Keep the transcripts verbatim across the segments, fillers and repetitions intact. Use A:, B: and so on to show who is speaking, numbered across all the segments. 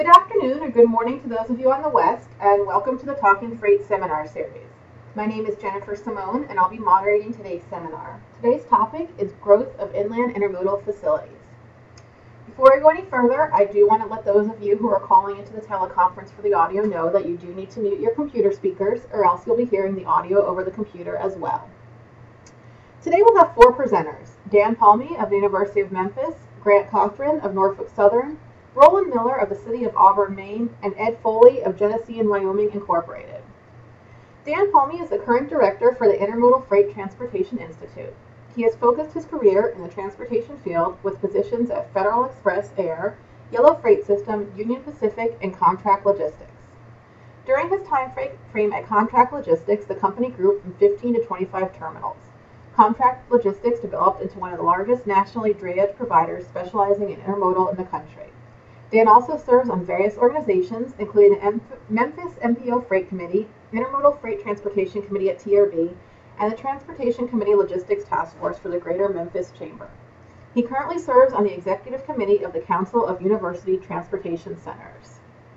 A: Good afternoon or good morning to those of you on the West, and welcome to the Talking Freight seminar series. My name is Jennifer Simone, and I'll be moderating today's seminar. Today's topic is growth of inland intermodal facilities. Before I go any further, I do want to let those of you who are calling into the teleconference for the audio know that you do need to mute your computer speakers, or else you'll be hearing the audio over the computer as well. Today we'll have four presenters: Dan Palmy of the University of Memphis, Grant Cothran of Norfolk Southern, Roland Miller of the City of Auburn, Maine, and Ed Foley of Genesee and Wyoming, Incorporated. Dan Palmy is the current director for the Intermodal Freight Transportation Institute. He has focused his career in the transportation field with positions at Federal Express Air, Yellow Freight System, Union Pacific, and Contract Logistics. During his time frame at Contract Logistics, the company grew from fifteen to twenty-five terminals. Contract Logistics developed into one of the largest nationally drayage providers specializing in intermodal in the country. Dan also serves on various organizations, including the M- Memphis M P O Freight Committee, Intermodal Freight Transportation Committee at T R B, and the Transportation Committee Logistics Task Force for the Greater Memphis Chamber. He currently serves on the Executive Committee of the Council of University Transportation Centers.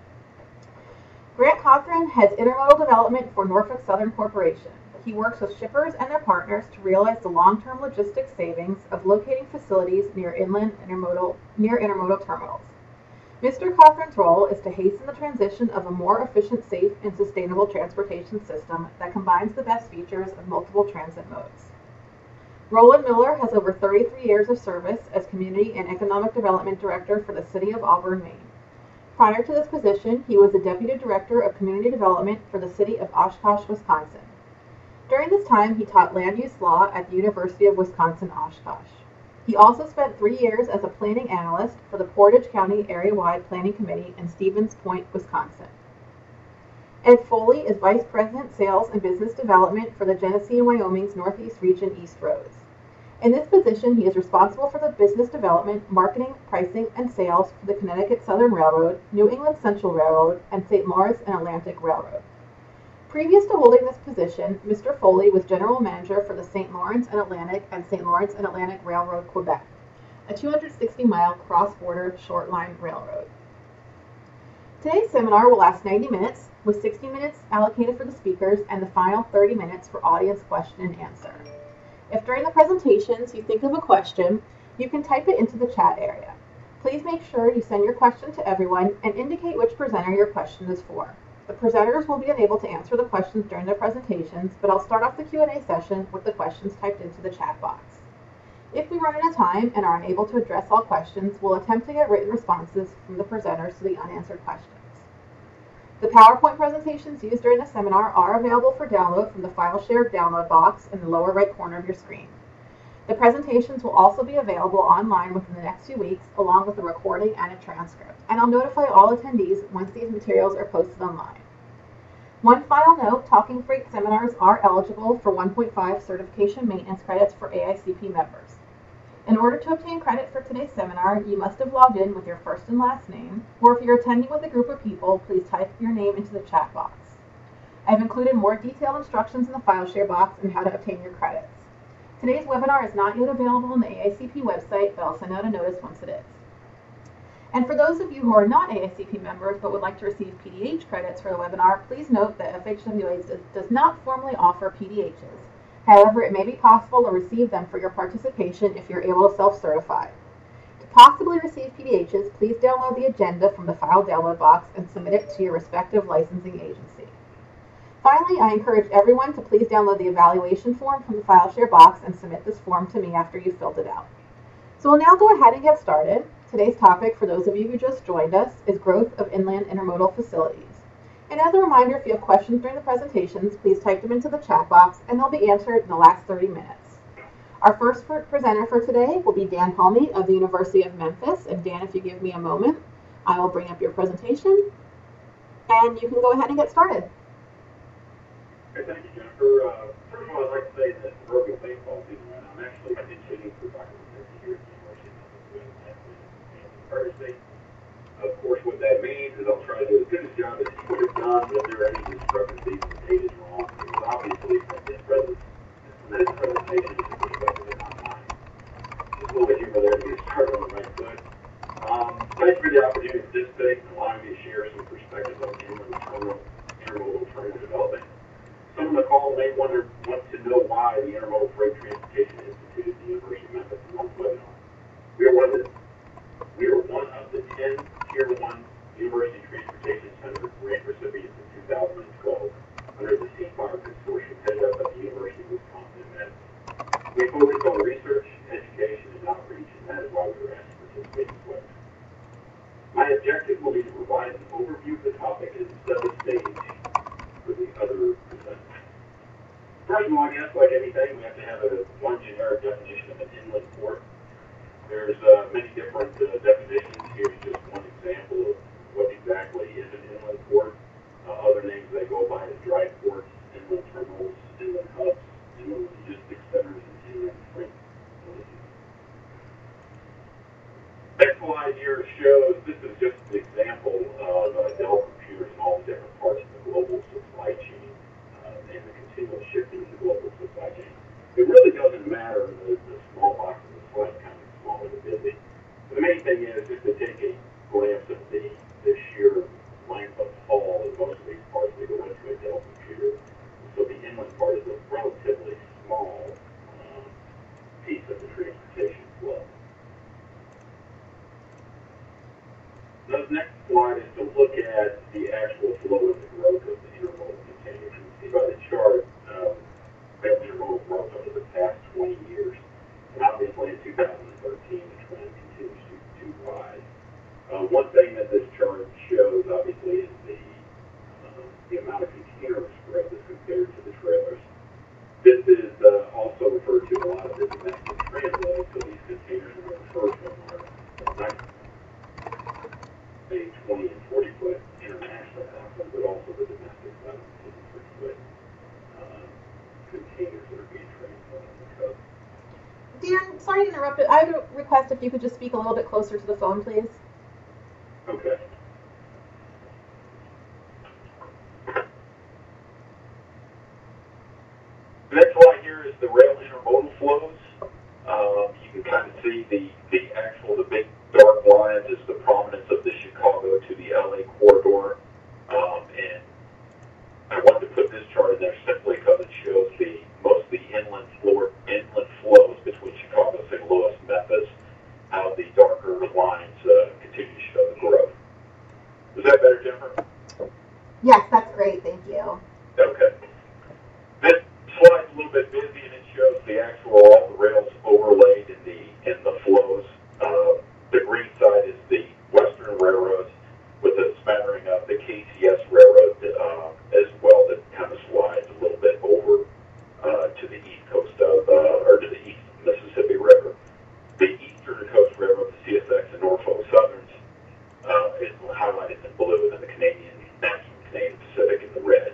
A: Grant Cothran heads Intermodal Development for Norfolk Southern Corporation. He works with shippers and their partners to realize the long-term logistics savings of locating facilities near inland intermodal, near intermodal terminals. Mister Cothran's role is to hasten the transition of a more efficient, safe, and sustainable transportation system that combines the best features of multiple transit modes. Roland Miller has over thirty-three years of service as Community and Economic Development Director for the City of Auburn, Maine. Prior to this position, he was the Deputy Director of Community Development for the City of Oshkosh, Wisconsin. During this time, he taught land use law at the University of Wisconsin-Oshkosh. He also spent three years as a planning analyst for the Portage County Area-Wide Planning Committee in Stevens Point, Wisconsin. Ed Foley is Vice President, Sales and Business Development for the Genesee and Wyoming's Northeast Region East Roads. In this position, he is responsible for the business development, marketing, pricing, and sales for the Connecticut Southern Railroad, New England Central Railroad, and Saint Lawrence and Atlantic Railroad. Previous to holding this position, Mister Foley was General Manager for the Saint Lawrence and Atlantic and Saint Lawrence and Atlantic Railroad, Quebec, a two hundred sixty mile cross-border short-line railroad. Today's seminar will last ninety minutes, with sixty minutes allocated for the speakers and the final thirty minutes for audience question and answer. If during the presentations you think of a question, you can type it into the chat area. Please make sure you send your question to everyone and indicate which presenter your question is for. The presenters will be unable to answer the questions during their presentations, but I'll start off the Q and A session with the questions typed into the chat box. If we run out of time and are unable to address all questions, we'll attempt to get written responses from the presenters to the unanswered questions. The PowerPoint presentations used during the seminar are available for download from the File Share download box in the lower right corner of your screen. The presentations will also be available online within the next few weeks, along with a recording and a transcript, and I'll notify all attendees once these materials are posted online. One final note, Talking Freight seminars are eligible for one point five certification maintenance credits for A I C P members. In order to obtain credit for today's seminar, you must have logged in with your first and last name, or if you're attending with a group of people, please type your name into the chat box. I've included more detailed instructions in the File Share box on how to obtain your credits. Today's webinar is not yet available on the A I C P website, but I'll send out a notice once it is. And for those of you who are not A I C P members but would like to receive P D H credits for the webinar, please note that F H W A does not formally offer P D Hs. However, it may be possible to receive them for your participation if you're able to self-certify. To possibly receive P D Hs, please download the agenda from the file download box and submit it to your respective licensing agency. Finally, I encourage everyone to please download the evaluation form from the File Share box and submit this form to me after you've filled it out. So we'll now go ahead and get started. Today's topic, for those of you who just joined us, is growth of inland intermodal facilities. And as a reminder, if you have questions during the presentations, please type them into the chat box and they'll be answered in the last thirty minutes. Our first presenter for today will be Dan Palmy of the University of Memphis. And Dan, if you give me a moment, I will bring up your presentation and you can go ahead and get started.
B: Okay, thank you, Jennifer. Uh, first of all, I'd like to say that the broken baseball season right now, I'm actually pinch hitting for Doctor Mississippi here at the University of Memphis and Thursday. Of course, what that means is I'll try to do as good a job as he would have done, but if there are any discrepancies and the data is wrong, because obviously from this present, from this presentation is a perspective in my mind. Just a little bit humor there to get started on the right foot. Um, thanks for the opportunity to participate and allowing me to University Transportation Center grant recipients in two thousand twelve under the C-FIRE consortium headed up at the University of Wisconsin in Madison. We focus on research, education, and outreach, and that is why we were asked to participate as well. My objective will be to provide an overview of the topic and set the stage for the other presenters. First of all, I guess, like anything, we have to have a one generic definition of an inland port. There's uh, many different uh, definitions. Here's just one example of what exactly is an inland port. Uh, other names they go by is dry ports, inland terminals, inland hubs, inland logistics centers, and inland freight facilities. Next slide here shows, this is just an example of uh, Dell computers in all the different parts of the global supply chain uh, and the continual shifting in the global supply chain. It really doesn't matter the, the small box of the slide, kind of small or busy. But the main thing is just to take a glance at the, the sheer length of haul of most of these parts that go into a Dell computer. So the inland part is a relatively small um, piece of the transportation flow. The next slide is to look at the actual flow and the growth of the intermodal containers. You can see by the chart, um, rail intermodal growth over the past twenty years. And obviously in two thousand thirteen, the trend continues to, to rise. Uh, one thing that this chart shows, obviously, is the, uh, the amount of containers growth as compared to the trailers. This is uh, also referred to a lot of the domestic transloads, so these containers are referred to are a twenty and forty foot international concept, but also the domestic side of the fifty-three foot uh, containers that are being transported on the coast.
A: Dan, sorry to interrupt, but I would request if you could just speak a little bit closer to the phone, please.
B: Okay. The next slide here is the rail intermodal flows. Um, you can kind of see the, the actual, the big dark lines is the prominence of the Chicago to the L A corridor. Um, and I wanted to put this chart in there simply because it shows the most of the inland floor, inland flows between Chicago, Saint Louis, Memphis, how the darker lines uh, continue to show the growth. Is that better, Jennifer?
A: Yes, that's great. Thank you.
B: Okay. This slide's a little bit busy, and it shows the actual all the rails overlaid in the in the flows. Uh, the green side is the Western railroads, with a smattering of the K C S railroad uh, as well, that kind of slides a little bit over uh, to the east coast of uh, or to the east Mississippi River. The Eastern Coast Railroad, the C S X and Norfolk Southerns, uh, is highlighted in blue, and the Canadian National Canadian Pacific in the red.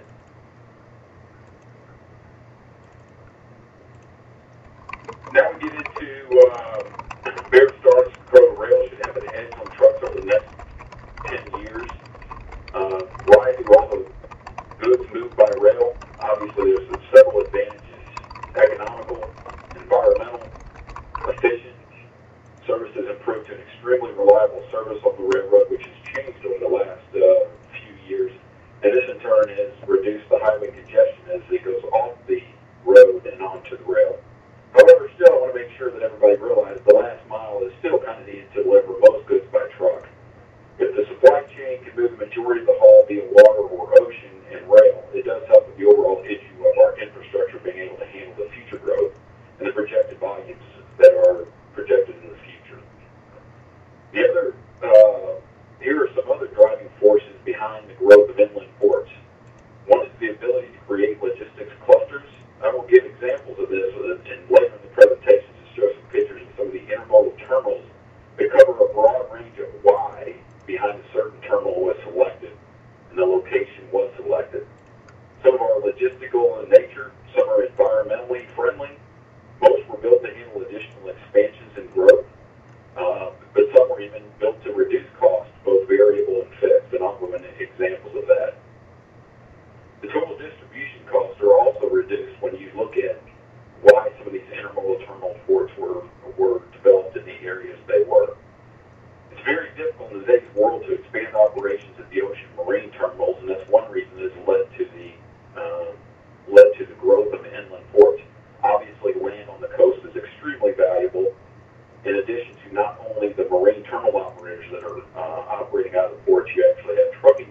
B: Now we get into uh, Bear Star's Dakota Rail should have an edge on trucks over the next ten years. Uh, why do all the goods move by rail? Obviously, there's several advantages: economical, environmental, efficient. Services improved to an extremely reliable service on the railroad, which has changed over the last uh, few years. And this, in turn, has reduced the highway congestion as it goes off the road and onto the rail. However, still, I want to make sure that everybody realizes the last mile is still kind of needed to deliver most goods by truck. If the supply chain can move the majority of the haul via water or ocean and rail, it does help with the overall issue of our infrastructure being able to handle the future growth and the projected volumes that are projected in the future. The other, uh, here are some other driving forces behind the growth of inland ports. One is the ability to create logistics clusters. I will give examples of this in later in the presentation to show some pictures of some of the intermodal terminals that cover a broad range of why behind a certain terminal was selected and the location was selected.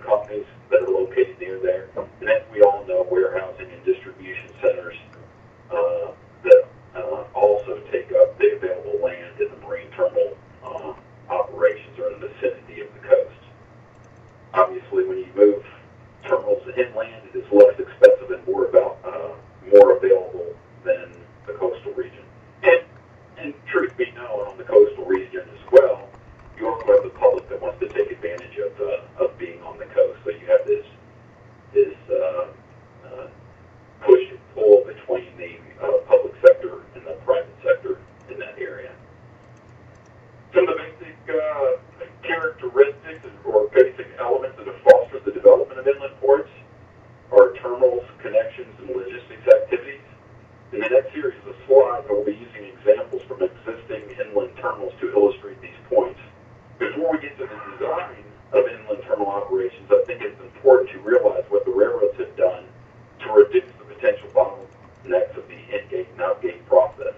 B: companies that are located near there. And as we all know, warehousing and distribution centers uh, that uh, also take up the available land in the marine terminal uh, operations are in the vicinity of the coast. Obviously, when you move terminals inland, it is less expensive and more about uh, more available than the coastal region. And, and truth be known, on the coastal region as well, you also have the public that wants to take advantage of uh, of being on the coast. So you have this this uh, uh, push and pull between the uh, public sector and the private sector in that area. Some of the basic uh, characteristics or basic elements that have fostered the development of inland ports are terminals, connections, and logistics activities. In the next series of slides, I will be using examples from existing inland terminals to illustrate these points. Before we get to the design of inland terminal operations, I think it's important to realize what the railroads have done to reduce the potential bottlenecks of the in-gate and out-gate process.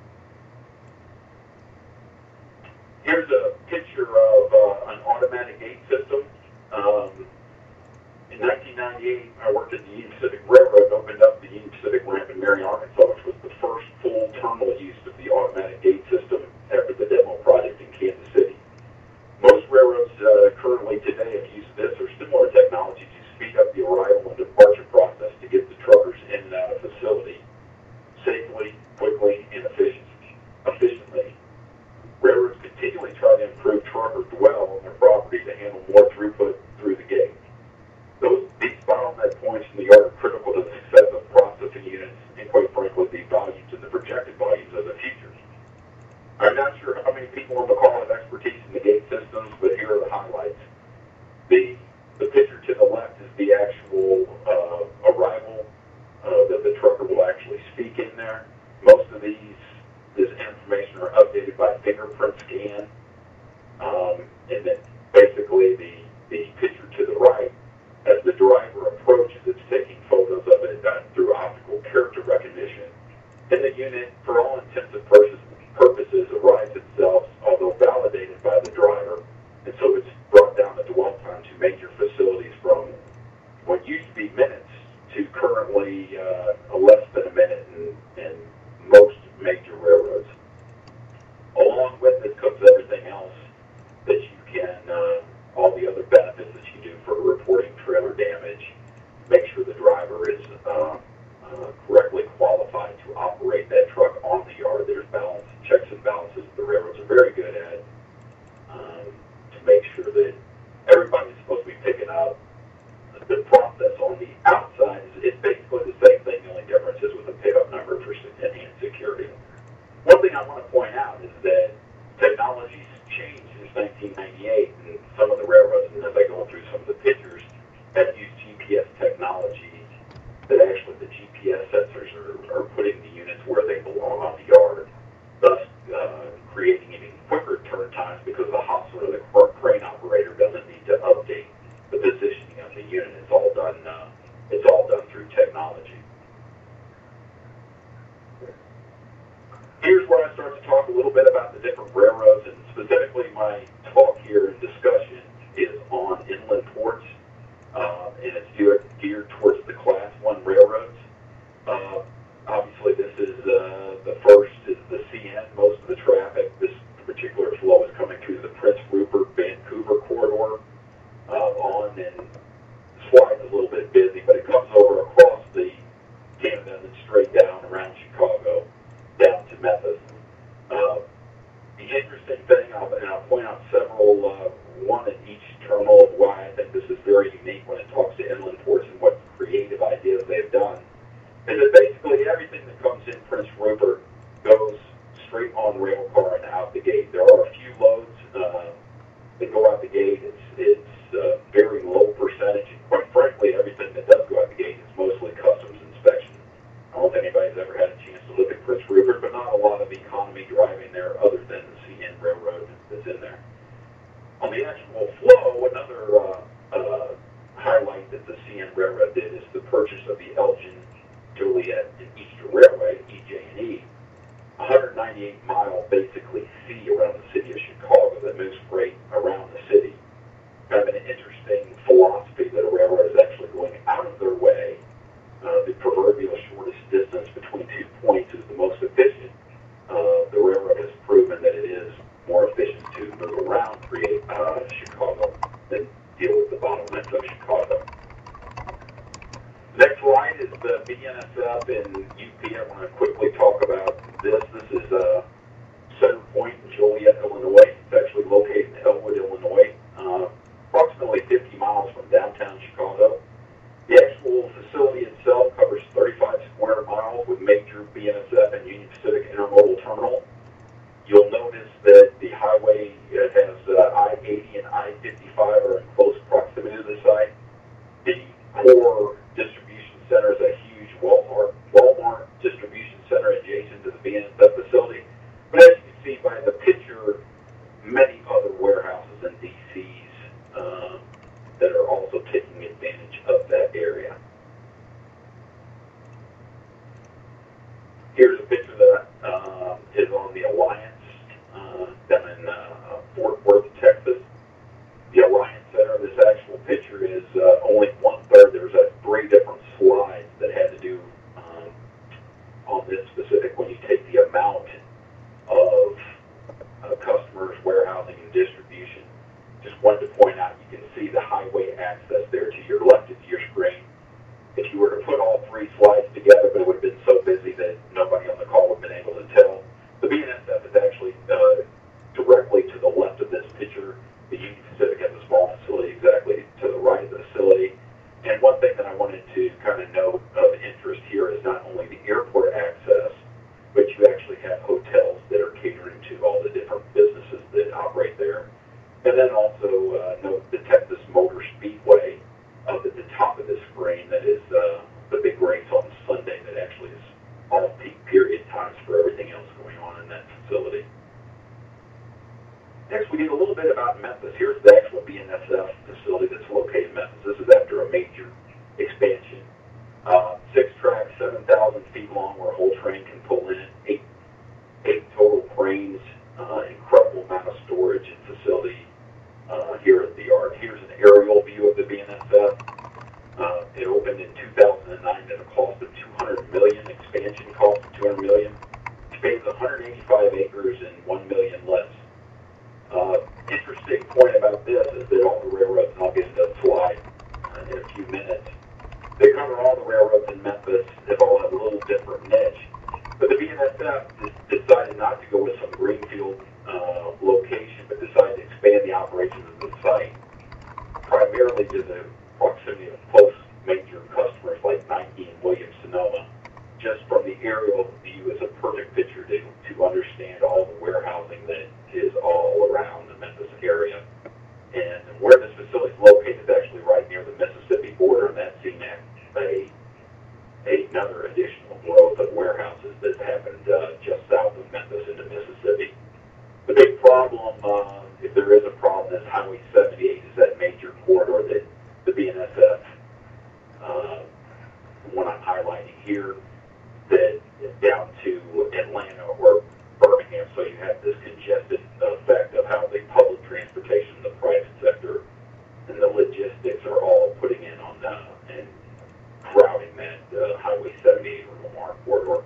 B: Here's a picture of uh, an automatic gate system. Um, in nineteen ninety-eight, I worked at the Union Pacific Railroad and opened up the Union Pacific ramp in Marion, Arkansas, which was the first full terminal use of the automatic gate system after the demo project in Kansas City. Most railroads uh, currently today have used this or similar technology to speed up the arrival and departure process to get the truckers in and out of facility safely, quickly, and efficiently. efficiently. Railroads continually try to improve trucker dwell on their property to handle more throughput through the gate. Those, these bottleneck points in the yard are critical to the success of processing units and, quite frankly, the volumes and the projected volumes of the future. I'm not sure how many people on the call have expertise in the gate systems, but here are the highlights. The, the picture to the left is the actual uh, arrival uh, that the trucker will actually speak in there. Most of these, this information are updated by fingerprint scan. Um, and then basically the, the picture to the right, as the driver approaches, it's taking photos of it uh, through optical character recognition. And the unit, for all intents and purposes, purposes arrives itself, although validated by the driver. And so it's brought down the dwell time to major facilities from what used to be minutes to currently uh, less than a minute in, in most major railroads. Along with this comes everything else that you can, uh, all the other benefits that you do for reporting trailer damage, make sure the driver is uh, uh, correctly qualified to operate that truck on the yard. There's balance, checks and balances that the railroads are very good at um, to make sure that everybody's supposed to be picking up. The process on the outside is it's basically the same thing. The only difference is with a pickup number for enhanced security. One thing I want to point out is that technology's changed since nineteen ninety-eight, and some of the railroads, and as I go through some of the pictures, have used G P S technology that actually the G P S sensors are, are putting the units where they belong on the yard, thus uh, creating even quicker turn times because the hostler or the crane operator doesn't need to update the positioning of the unit. It's all done. Uh, it's all done through technology. Here's where I start to talk a little bit about the different railroads, and specifically my talk here and discussion is on inland ports, uh, and it's geared, geared towards the Class one railroads. Uh, obviously, this is uh, the first is the C N. Most of the traffic, this particular flow is coming through the Prince Rupert Vancouver corridor uh, on, and slide's a little bit busy, but it comes over across the Canada and then straight down around Chicago, down to Memphis. Uh, the interesting thing, I'll, and I'll point out several, uh, one in each terminal of why I think this is very unique when it talks to inland ports and what creative ideas they've done, is that basically everything that comes in Prince Rupert goes straight on rail car and out the gate. There are a few loads uh, that go out the gate. It's, it's uh, very low percentage, and quite frankly, everything that does go out the gate is mostly customs inspection. I don't know if anybody's ever had a chance to look at Prince Rupert, but not a lot of economy driving there other than the C N Railroad that's in there. On the actual flow, another uh, uh, highlight that the C N Railroad did is the purchase of the Elgin, Joliet, and Easter Railway, E J and E, one hundred ninety-eight mile basically C around the city of Chicago that moves freight around the city. Kind of an interesting philosophy bottlenecks of Chicago. Next slide is the B N S F and U P. I want to quickly talk about this. This is uh, Center Point in Joliet, Illinois. It's actually located in Elwood, Illinois, uh, approximately fifty miles from downtown Chicago. The actual facility itself covers thirty-five square miles with major B N S F and Union Pacific intermodal terminal. You'll notice that the highway uh, has uh, I eighty and I fifty-five are in close proximity to the site. The core distribution center is a huge Walmart, Walmart distribution center adjacent to the B N S F facility. But as you can see by the picture, many other warehouses and D Cs uh, that are also taking advantage of that area. Here's a picture that uh, is on the Alliance uh, down in uh, Fort Worth, Texas. The Alliance Center, this actual picture is uh, only one third. There's uh, three different slides that had to do um, on this specific when you take the amount of uh, customers, warehousing, and distribution. Just wanted to point out, you can see the highway access there to your left of your screen. If you were to put all three slides together, but it would have been so busy that nobody on the call would have been able to tell. The B N S F is actually uh, directly to the left of this picture. The Union Pacific has a small facility exactly to the right of the facility. And one thing that I wanted to kind of note of interest here is not only the airport access, but you actually have hotels that are catering to all the different businesses that operate there. And then also uh, note the Texas Motor Speedway up at the top of the screen. That is uh, the big race on Sunday that actually is off-peak period times for everything else going on in that facility. Next, we get a little bit about Memphis. Here's the actual B N S F facility that's located in Memphis. This is after a major expansion. Uh, six tracks, seven thousand feet long, where a whole train can pull in. Eight, eight total cranes, uh, incredible amount of storage and facility uh, here at the yard. Here's an aerial view of the B N S F. Uh, it opened in two thousand nine at a cost of two hundred million dollars, expansion cost of two hundred million dollars. Expands one hundred eighty-five acres and one million less. Uh, interesting point about this is that all the railroads, and I'll get into the slide uh, in a few minutes, they cover all the railroads in Memphis. They've all have a little different niche. But the B N S F decided not to go with some greenfield uh, location, but decided to expand the operations of the site, primarily to the proximity of close major customers like Nike and Williams-Sonoma. Just from the aerial view is a perfect picture to, to understand all the warehousing that is all around the Memphis area. And where this facility is located is actually right near the Mississippi border, and that's seen a, a another additional growth of warehouses that's happened uh, just south of Memphis into Mississippi. The big problem, uh, if there is a problem, is Highway seventy-eight is that major corridor that the B N S F, uh, one I'm highlighting here, that down to Atlanta or Birmingham, so you have this congested effect of how the public transportation, the private sector, and the logistics are all putting in on that and crowding that uh, Highway seventy-eight or Lamar corridor.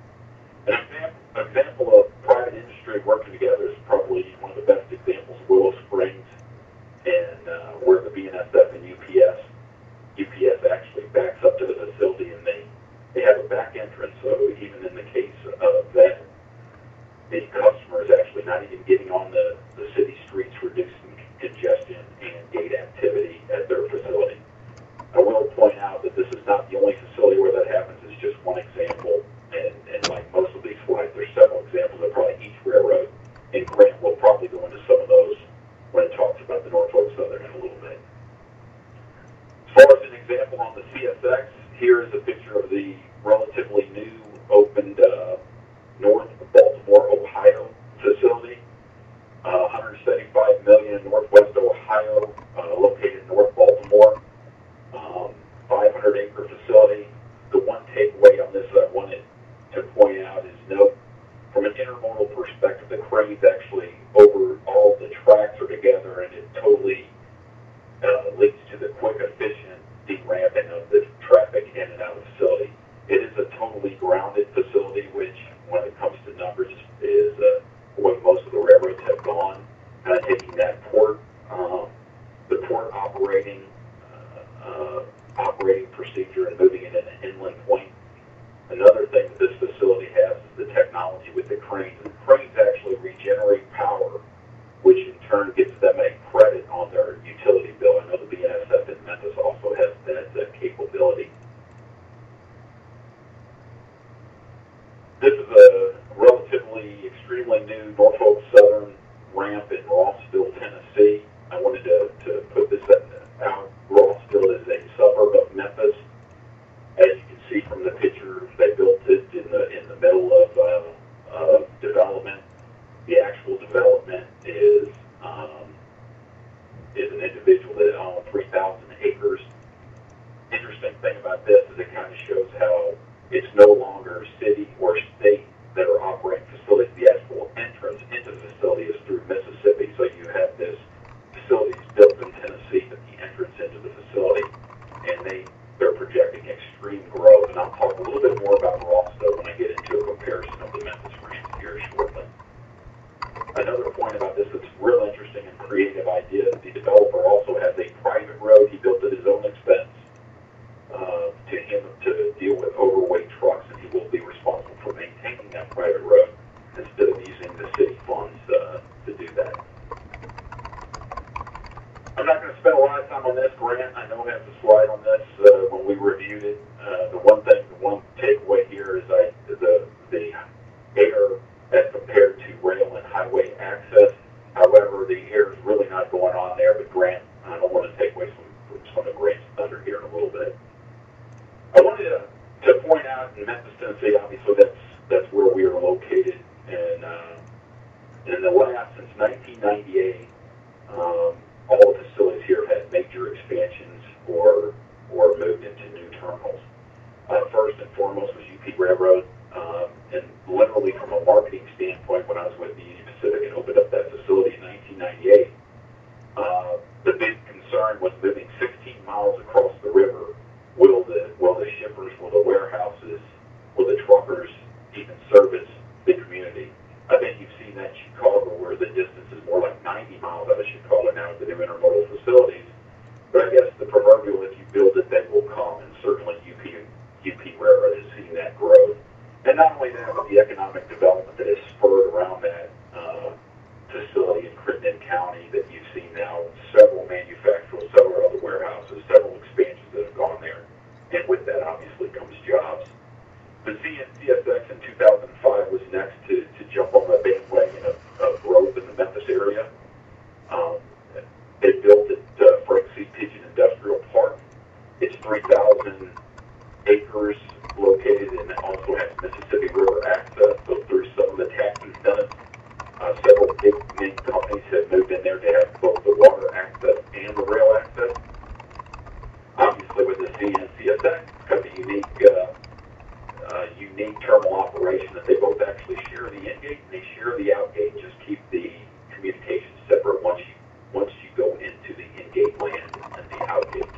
B: An example, example of private industry working together is probably one of the best examples, Willow Springs, and uh, where the B N S F and U P S, U P S actually backs up to the facility, and they, they have a back entrance, so even in the case of that, the customer is actually not even getting on the, the city streets, reducing congestion and gate activity at their facility. I will point out that this is not the only facility where that happens. It's just one example. And, and like most of these slides, there's several examples of probably each railroad. And Grant will probably go into some of those when it talks about the Norfolk Southern in a little bit. As far as an example on the C S X, here is a picture of the relatively new opened uh, North Baltimore, Ohio facility. Uh, one hundred seventy-five million dollars in Northwest Ohio, uh, located in North Baltimore. Um, five hundred acre facility. The one takeaway on this that I wanted to point out is note, from an intermodal perspective, the cranes actually over all the tracks are together, and it totally uh, leads to the quick, efficient deramping of the traffic in and out of the facility. It is a totally grounded facility, which, when it comes to numbers, is uh, what most of the railroads have gone, kind of taking that port, um, the port operating uh, operating procedure and moving it in an inland point. Another thing that this facility has is the technology with the cranes. And the cranes actually regenerate power, which in turn gives them a credit on their utility bill. I know the B N S F in Memphis also has that, that capability. This is a relatively, extremely new Norfolk Southern ramp in Rossville, Tennessee. I wanted to, to put this out. Rossville is a suburb of Memphis. As you can see from the picture, they built it in the in the middle of uh, uh, development. The actual development is um, is an individual that owns three thousand acres. Interesting thing about this is it kind of shows how it's no longer city or state that are operating facilities. The actual entrance into the facility is through Mississippi. So you have this facility built in Tennessee, but the entrance into the facility, and they they're projecting extreme growth. And I'll talk a little bit more about Rossville when I get into a comparison of the Memphis ramp here shortly. Another point about this that's real interesting and creative idea, the developer also has a private road he built at his own expense uh, to him to deal with overweight trucks, and he will be responsible for maintaining that private road instead of using the city funds uh, to do that. I'm not going to spend a lot of time on this. Grant, I know, has a slide on this uh, when we reviewed it. Uh, the one thing, the one takeaway here is I the the air as compared to rail and highway access. However, the air is really not going on there. But Grant, I don't want to take away some some of Grant's thunder here in a little bit. I wanted to, to point out in Memphis, Tennessee, obviously that's that's where we are located, and uh, in the last since nineteen ninety-eight. Um, all the facilities here have had major expansions or or moved into new terminals. Uh, first and foremost was U P Railroad, um, and literally from a marketing standpoint, when I was with the Union Pacific and opened up that facility in nineteen ninety-eight, uh, the big concern was moving sixteen miles across the river. Will the will the shippers, will the warehouses, will the truckers even service the community? I think you've seen that in Chicago, where the distance is more like ninety miles out of Chicago now with the new intermodal facilities. But I guess the proverbial, if you build it, they will come, and certainly U P, U P Railroad has seen that growth. And not only that, but the economic development that has spurred around that uh, facility in Crittenden County that you've seen now, several manufacturers, several other warehouses, several expansions that have gone there. And with that, obviously, comes jobs. The C N C S X in two thousand five was next to, to jump on the bandwagon of, of growth in the Memphis area. Um, they built it uh, Frank C. Pigeon Industrial Park. It's three thousand acres located and also has Mississippi River access. So through some of the tax incentives, uh, several big main companies have moved in there to have both the water access and the rail access. Obviously, with the C N C S X, kind of a unique uh, Uh, unique terminal operation that they both actually share the in-gate and they share the out-gate. Just keep the communications separate once you once you go into the in-gate land and the out-gate.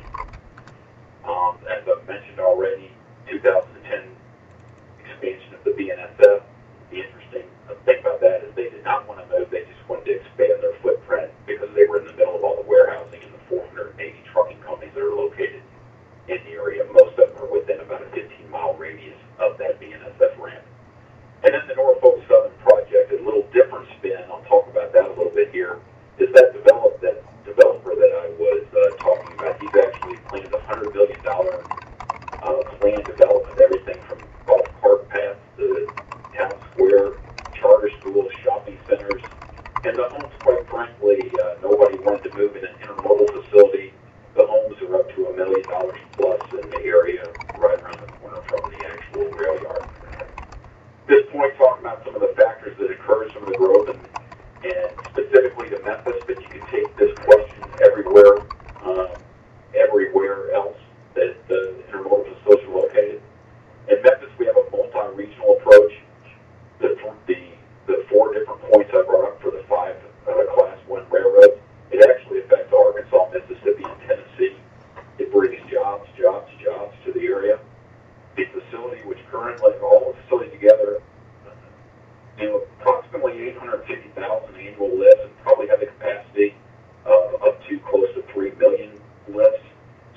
B: Um, as I've mentioned already, two thousand ten expansion of the B N S F. The interesting thing about that is they did not want to move; they just wanted to expand their footprint because they were in the middle of all the warehousing and the four hundred eighty trucking companies that are located in the area. Most of them are within about a fifteen mile radius of that B N S F ramp. And then the Norfolk Southern project, a little different spin, I'll talk about that a little bit here, is that develop, that developer that I was uh, talking about. He's actually planned a one hundred million dollars uh, planned development, everything from golf cart paths to town square, charter schools, shopping centers. And the homes, quite frankly, uh, nobody wanted to move in an intermodal facility. The homes are up to a million dollars plus in the area right around the corner from the actual rail yard. At this point, talking about some of the factors that encourage some of the growth, and, and specifically to Memphis, but you can take this question everywhere, um, everywhere else that the intermodal facilities are located. In Memphis, we have a multi-regional approach. The, the, the four different points I brought up for the five uh, Class one railroads, it actually affects Arkansas, Mississippi, and Tennessee. It brings jobs,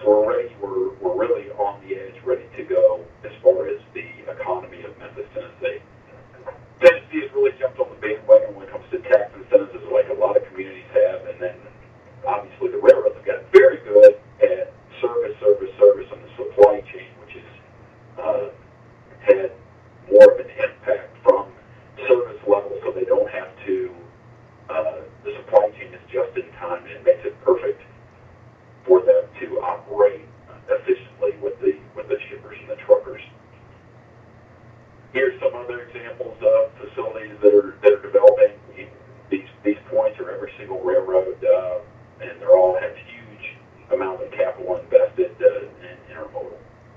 B: So already we're, we're really on the edge, ready to go as far as the economy of Memphis, Tennessee. Tennessee has really jumped on the bandwagon when it comes to tax incentives, like a lot of communities have, and then obviously the railroads have gotten very good at service, service, service on the supply chain, which has uh, had more of an impact from service levels, so they don't have to, uh, the supply chain is just in time, and it makes it perfect for them to operate efficiently with the with the shippers and the truckers. Here's some other examples of facilities that are that are developing. These these points are every single railroad, uh, and they're all have huge amounts of capital invested uh, in intermodal.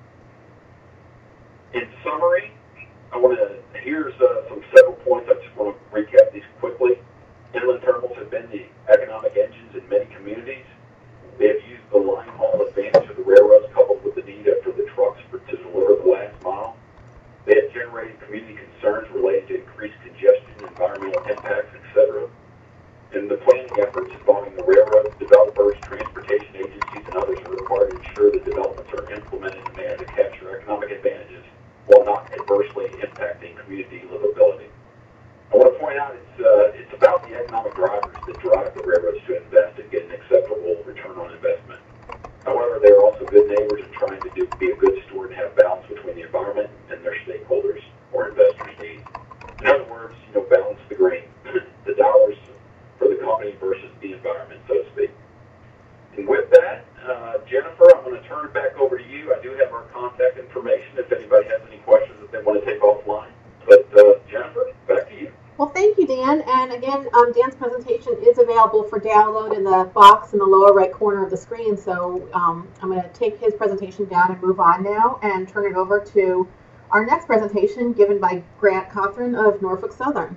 B: In summary, I want to here's uh, some several points. I just want to recap these quickly. Inland terminals have been the economic engines in many communities. They have used the line haul advantage of the railroads coupled with the need for the trucks for, to deliver the last mile. They have generated community concerns related to increased congestion, environmental impacts, et cetera. And the planning efforts involving the railroads, developers, transportation agencies, and others are required to ensure the developments are implemented in a manner to capture economic advantages while not adversely impacting community livability. I want to point out it's uh, it's about the economic drivers that drive the railroads to invest and get an acceptable return on investment. However, they are also good neighbors and trying to do, be a good steward and have balance between the environment and their stakeholders or investors' needs. In other words, you know, balance the grain, the dollars for the company versus the environment, so to speak. And with that, uh, Jennifer, I'm going to turn it back over to you. I do have our contact information if anybody has any questions that they want to take offline. But uh, Jennifer, back to you.
A: Well, thank you, Dan. And again, um, Dan's presentation is available for download in the box in the lower right corner of the screen. So um, I'm going to take his presentation down and move on now and turn it over to our next presentation given by Grant Cothran of Norfolk Southern.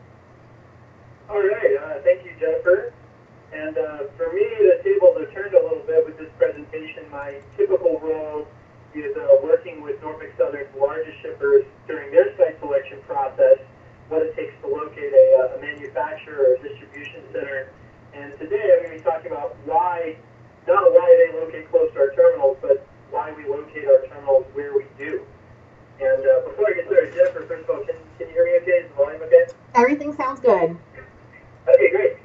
C: All right. Uh, thank you, Jennifer. And uh, for me, the tables are turned a little bit with this presentation. My typical role is uh, working with Norfolk Southern's largest shippers during their site selection process, what it takes to locate a, a manufacturer or distribution center. And today I'm going to be talking about why, not why they locate close to our terminals, but why we locate our terminals where we do. And uh, before I get started, Jennifer, first of all, can, can you hear me okay? Is the volume okay?
A: Everything sounds good.
C: Okay, great.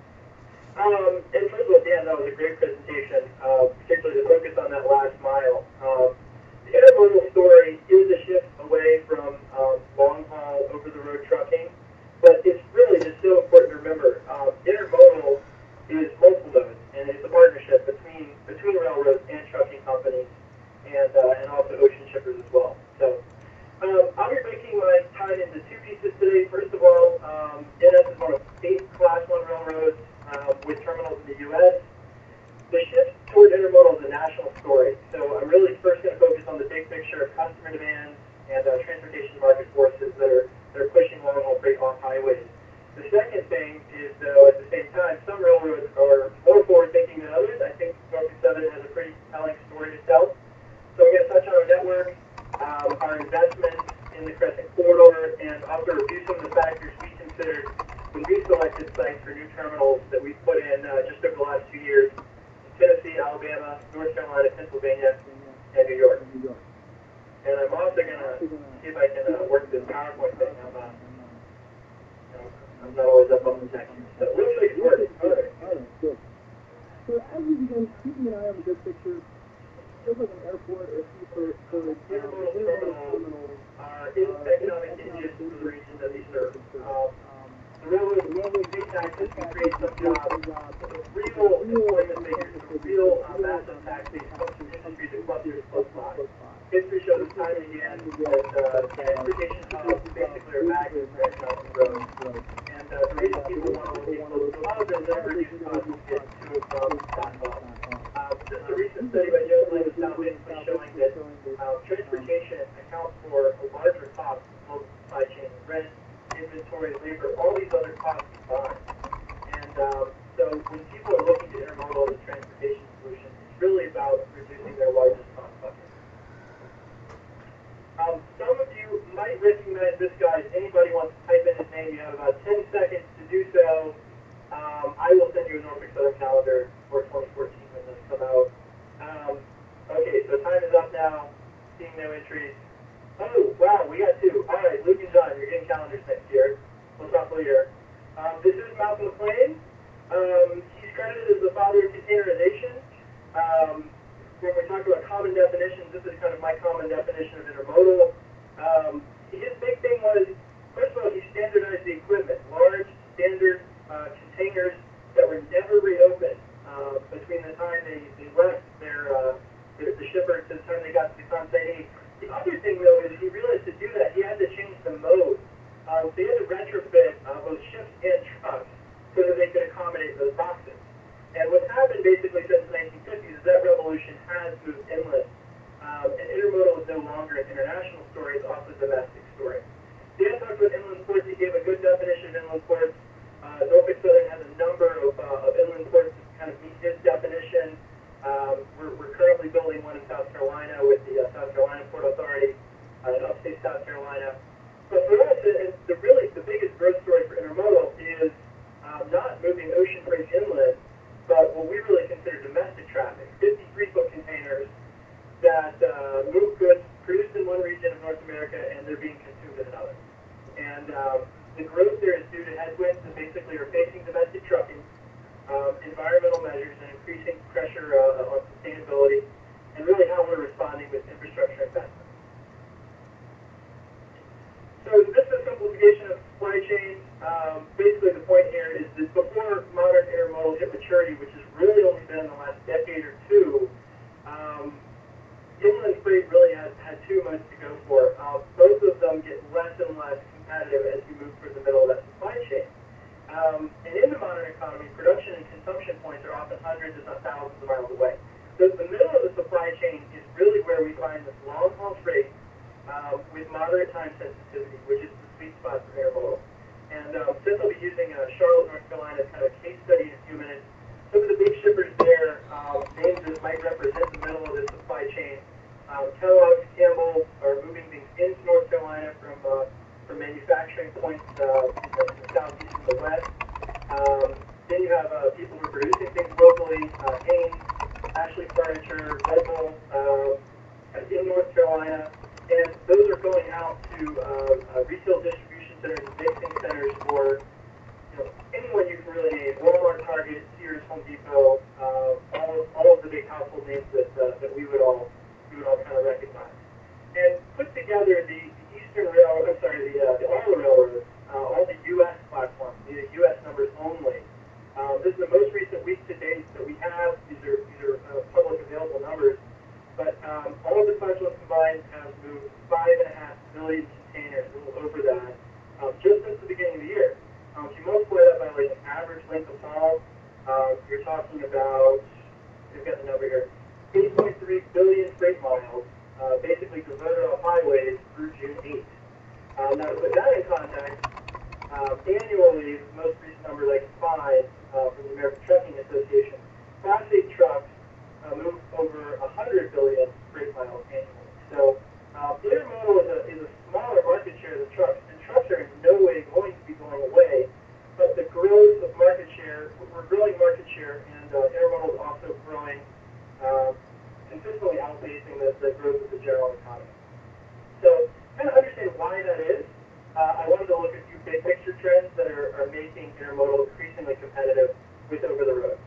C: Um, and first of all, Dan, that was a great presentation, uh, particularly the focus on that last mile. Um, the intermodal story is a shift away from um, long-haul, over-the-road trucking, but it's really just so important to remember. Um, intermodal is multiple modes, and it's a partnership between between railroads and trucking companies, and uh, and also ocean shippers as well. So um, I'll be breaking my time into two pieces today. First of all, um, N S is one of eight Class one railroads uh, with terminals in the U S The shift toward intermodal is a national story. So I'm really first going to focus on the big picture of customer demands and uh, transportation market forces that are that are pushing long-haul freight off highways. The second thing is, though, at the same time, some railroads are more forward-thinking than others. I think Norfolk Southern has a pretty compelling story to tell. So I'm going to touch on our network, um, our investments in the Crescent Corridor, and also review some of the factors we considered when we selected sites for new terminals that we've put in uh, just over the last two years in Tennessee, Alabama, North Carolina, Pennsylvania, and New York. And I'm also going to see if I can uh, work this PowerPoint thing. I'm, uh, you know, I'm not always up on the tech. So it looks like it's working. All right.
D: All right, good. So as you begin keeping an eye on the big picture, just like an airport or for, for um,
C: Intermodal terminals are in economic engines for the regions that they serve. Um, the railroad pay taxes can create some jobs. The real employment figures, the real uh, massive tax base comes from industries that clusters close by. History shows us time and again that uh, transportation hubs basically are magnets for economic growth. And uh, the reason people want to locate close to hubs is that reduces costs to get to and from that hub. Uh, just a recent study by Jones Lang is now basically showing that uh, transportation accounts for a larger cost in global supply chain, rent, inventory, labor, all these other costs combined. And um, so when people are looking to intermodal as a transportation solution, it's really about reducing their largest cost bucket. Um, some of you might recognize this guy. If anybody wants to type in his name, you have about ten seconds to do so. Um, I will send you a Norfolk Southern calendar for twenty fourteen when those come out. Um, now. Seeing no entries. Oh, wow, we got two. All right, Luke and John, you're getting calendars next year. We'll talk later. Um, this is Malcolm McLean. Um, he's credited as the father of containerization. Um, when we talk about common definitions, this is kind of my common definition of intermodal. Um, his big thing was, first of all, he standardized the equipment. Large, standard uh, containers that were never reopened uh, between the time they, they left their, uh, their the shipper to the time they got to the consignee. The other thing, though, is he realized to do that, he had to change the mode. Um, so he had to retrofit uh, both ships and trucks so that they could accommodate those boxes. And what's happened basically since the nineteen fifties is that revolution has moved inland. Um, and intermodal is no longer an international story, it's also a domestic story. Dan talked about inland ports, he gave a good definition of inland ports. Uh, Norfolk Southern has a number of, uh, of inland ports to kind of meet his definition. Um, we're, we're currently building one in South Carolina with the uh, South Carolina Port Authority uh, in upstate South Carolina. But for us, it, the really the biggest growth story for intermodal is um, not moving ocean freight inland, but what we really consider domestic traffic, fifty-three foot containers that uh, move goods produced in one region of North America and they're being consumed in another. And um, the growth there is due to headwinds that basically are facing domestic trucking, um, environmental measures, and increasing pressure uh, on sustainability, and really how we're responding with infrastructure investment. So this is a simplification of supply chain. Um, basically, the point here is that before modern intermodal hit maturity, which has really only been in the last decade or two, um, inland freight really has had too much to go for. Uh, both of them get less and less competitive as you move through the middle of that supply chain. Um, and in the modern economy, production and consumption points are often hundreds, if not thousands of miles away. So the middle of the supply chain is really where we find this long-haul freight um, with moderate time sensitivity, which is the sweet spot for intermodal. And um, since I'll be using uh, Charlotte, North Carolina as kind of a case study in a few minutes, some of the big shippers there, um, names that might represent the middle of the supply chain. Um, Kellogg, Campbell are moving things into North Carolina from uh, from manufacturing points uh, in, the, in the southeast and the west. Um, then you have uh, people who are producing things locally, uh, Haynes, Ashley Furniture, Red Bull, um, in North Carolina, and those are going out to uh, uh, retail distribution centers and mixing centers for you know, anyone you can really name: Walmart, Target, Sears, Home Depot, uh, all of, all of the big household names that uh, that we would all we would all kind of recognize. And put together the, the Eastern Railroad, I'm sorry, the uh, the all the railroads, uh, all the U S platforms, the U S numbers only. Um, this is the most recent week to date that we have. These are these are uh, public available numbers. But um, all of the platforms combined have moved five and a half million containers, a little over that, um, just since the beginning of the year. Um, if you multiply that by like an average length of haul, uh, you're talking about, we've got the number here, eight point three billion freight miles, uh, basically diverted off highways through June eighth. Um, now to put that in context, um, annually, the most recent number that I can find uh, from the American Trucking Association, Class eight trucks Uh, move over one hundred billion freight miles annually. So uh, intermodal is a, is a smaller market share than trucks, and trucks are in no way going to be going away. But the growth of market share, we're growing market share, and uh, intermodal is also growing, uh, consistently outpacing the, the growth of the general economy. So kind of understand why that is. Uh, I wanted to look at a few big picture trends that are, are making intermodal increasingly competitive with over the road.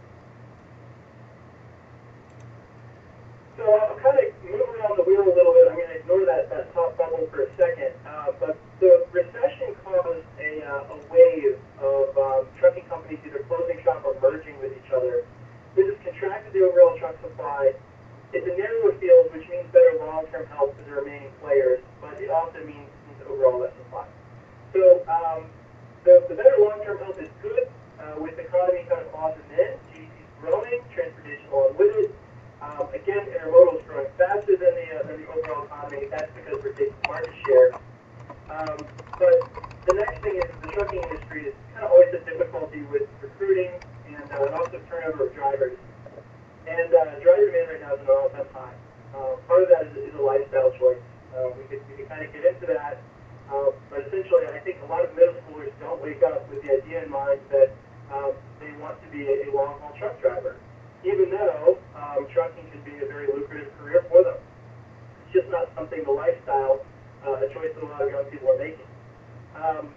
C: So I'll kind of move around the wheel a little bit. I'm going to ignore that, that top bubble for a second. Uh, but the recession caused a, uh, a wave of um, trucking companies either closing shop or merging with each other. This has contracted the overall truck supply. It's a narrower field, which means better long-term health for the remaining players, but it also means, means overall less supply. So um, the, the better long-term health is good, uh, with the economy kind of off and in. G D P is growing, transportation along with it. Um, again, intermodal is growing faster than the, uh, than the overall economy. That's because we're taking market share. Um, but the next thing is the trucking industry is kind of always a difficulty with recruiting and uh, also turnover of drivers. And uh, driver demand right now is at an all-time high. Uh, part of that is, is a lifestyle choice. Uh, we could we could kind of get into that. Uh, but essentially, I think a lot of middle schoolers don't wake up with the idea in mind that um, they want to be a, a long-haul truck driver, even though um, trucking can be a very lucrative career for them. it's just not something, the lifestyle, uh, a choice that a lot of young people are making. Um,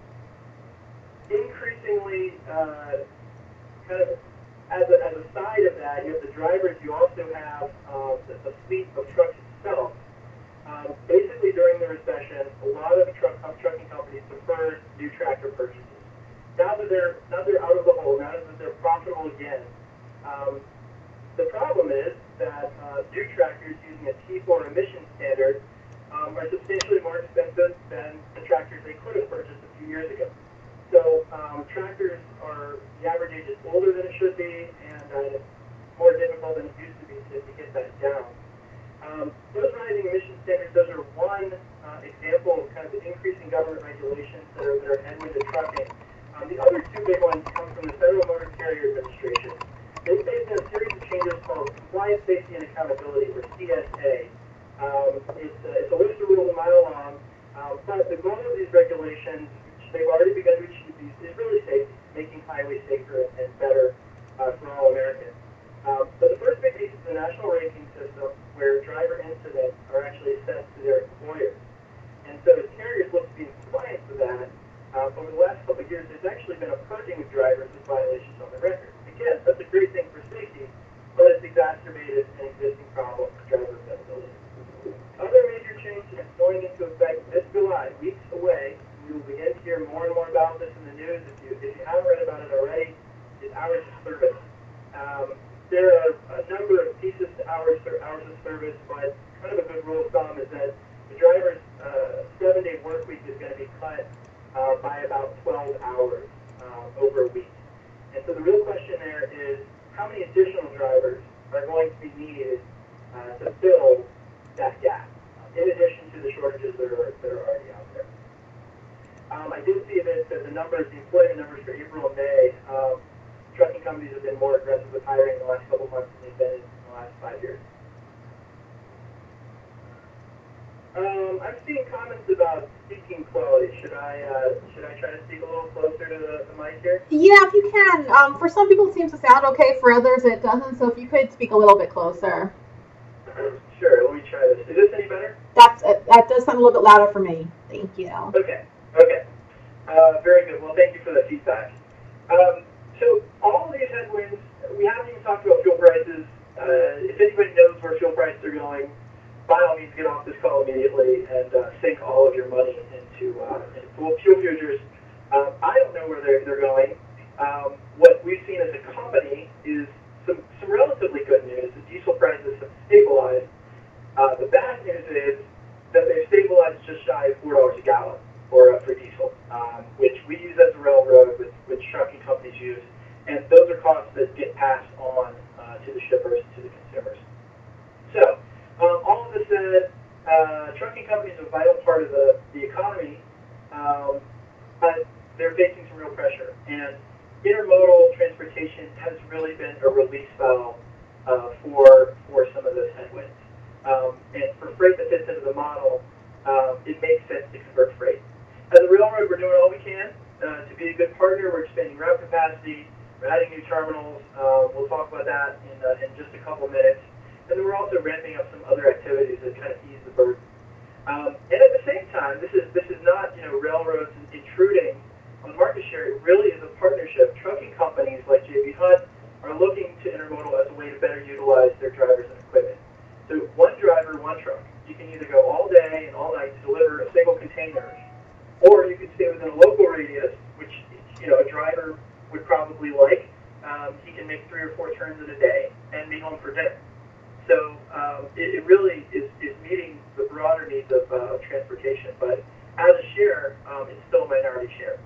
C: increasingly, uh, kind of as a, as a side of that, you have the drivers, you also have uh, the, the fleet of trucks itself. Um, basically, during the recession, a lot of truck, uh, trucking companies deferred new tractor purchases. Now that they're now they're out of the hole, now that they're profitable again, um, the problem is that uh, new tractors using a T four emission standard um, are substantially more expensive than the tractors they could have purchased a few years ago. So um, tractors are, the average age is older than it should be, and uh, it's more difficult than it used to be to, to get that down. Um, those rising emission standards, those are one uh, example of kind of the increasing government regulations that are, that are headwind to trucking. Um, the other two big ones come from the Federal Motor Carrier Administration. They phased in a series of changes called Compliance, Safety, and Accountability, or C S A. Um, it's, uh, it's a list of rules a mile long, um, but the goal of these regulations, which they've already begun to achieve these, is really safety, making highways safer and better uh, for all Americans. Um, but the first big piece is the national ranking system, where driver incidents are actually assessed to their employers. And so as carriers look to be in compliance with that, uh, over the last couple of years, there's actually been a purging of drivers with violations on the record. Again, that's a great thing for safety, but it's exacerbated an existing problem for driver availability. Other major changes going into effect this July, weeks away, we will begin to hear more and more about this in the news. If you, if you haven't read about it already, is hours of service. Um, there are a number of pieces to hours, hours of service, but kind of a good rule of thumb is that the driver's uh, seven-day work week is going to be cut uh, by about twelve hours uh, over a week. And so the real question there is, how many additional drivers are going to be needed uh, to fill that gap, in addition to the shortages that are, that are already out there? Um, I did see that the numbers, the employment numbers for April and May, um, trucking companies have been more aggressive with hiring in the last couple of months than they've been in the last five years. Um, I'm seeing comments about speaking quality. Should I uh, should I try to speak a little closer to the, the mic here?
A: Yeah, if you can. Um, for some people, it seems to sound okay. For others, it doesn't. So if you could speak a little bit closer.
C: Sure. Let me try this. Is this any better?
A: That's uh, that does sound a little bit louder for me. Thank you.
C: Okay. Okay. Uh, very good. Well, thank you for the feedback. Um, so all of these headwinds, we haven't even talked about fuel prices. Uh, if anybody knows where fuel prices are going, by all means, get off this call immediately and uh, sink all of your money into, uh, into fuel futures. Um, I don't know where they're, they're going. Um, what we've seen as a company is some, some relatively good news. The diesel prices have stabilized. Uh, the bad news is that they've stabilized just shy of four dollars a gallon for, uh, for diesel, um, which we use as a railroad, which, which trucking companies use. And those are costs that get passed on uh, to the shippers, to the consumers. So, Um, all of this said, uh, trucking companies are a vital part of the, the economy, um, but they're facing some real pressure. And intermodal transportation has really been a release valve uh, for, for some of those headwinds. Um, and for freight that fits into the model, um, it makes sense to convert freight. As a railroad, we're doing all we can uh, to be a good partner. We're expanding route capacity, we're adding new terminals. Uh, we'll talk about that in, uh, in just a couple minutes. And then we're also ramping up some other activities that kind of ease the burden. Um, and at the same time, this is this is not you know railroads intruding on market share. It really is a partnership. Trucking companies like J B Hunt are looking to intermodal as a way to better utilize their drivers and equipment. So one driver, one truck. You can either go all day and all night to deliver a single container, or you can stay within a local radius, which you know a driver would probably like. Um, he can make three or four turns in a day and be home for dinner. So um, it, it really is, is meeting the broader needs of uh, transportation, but as a share, um, it's still a minority share.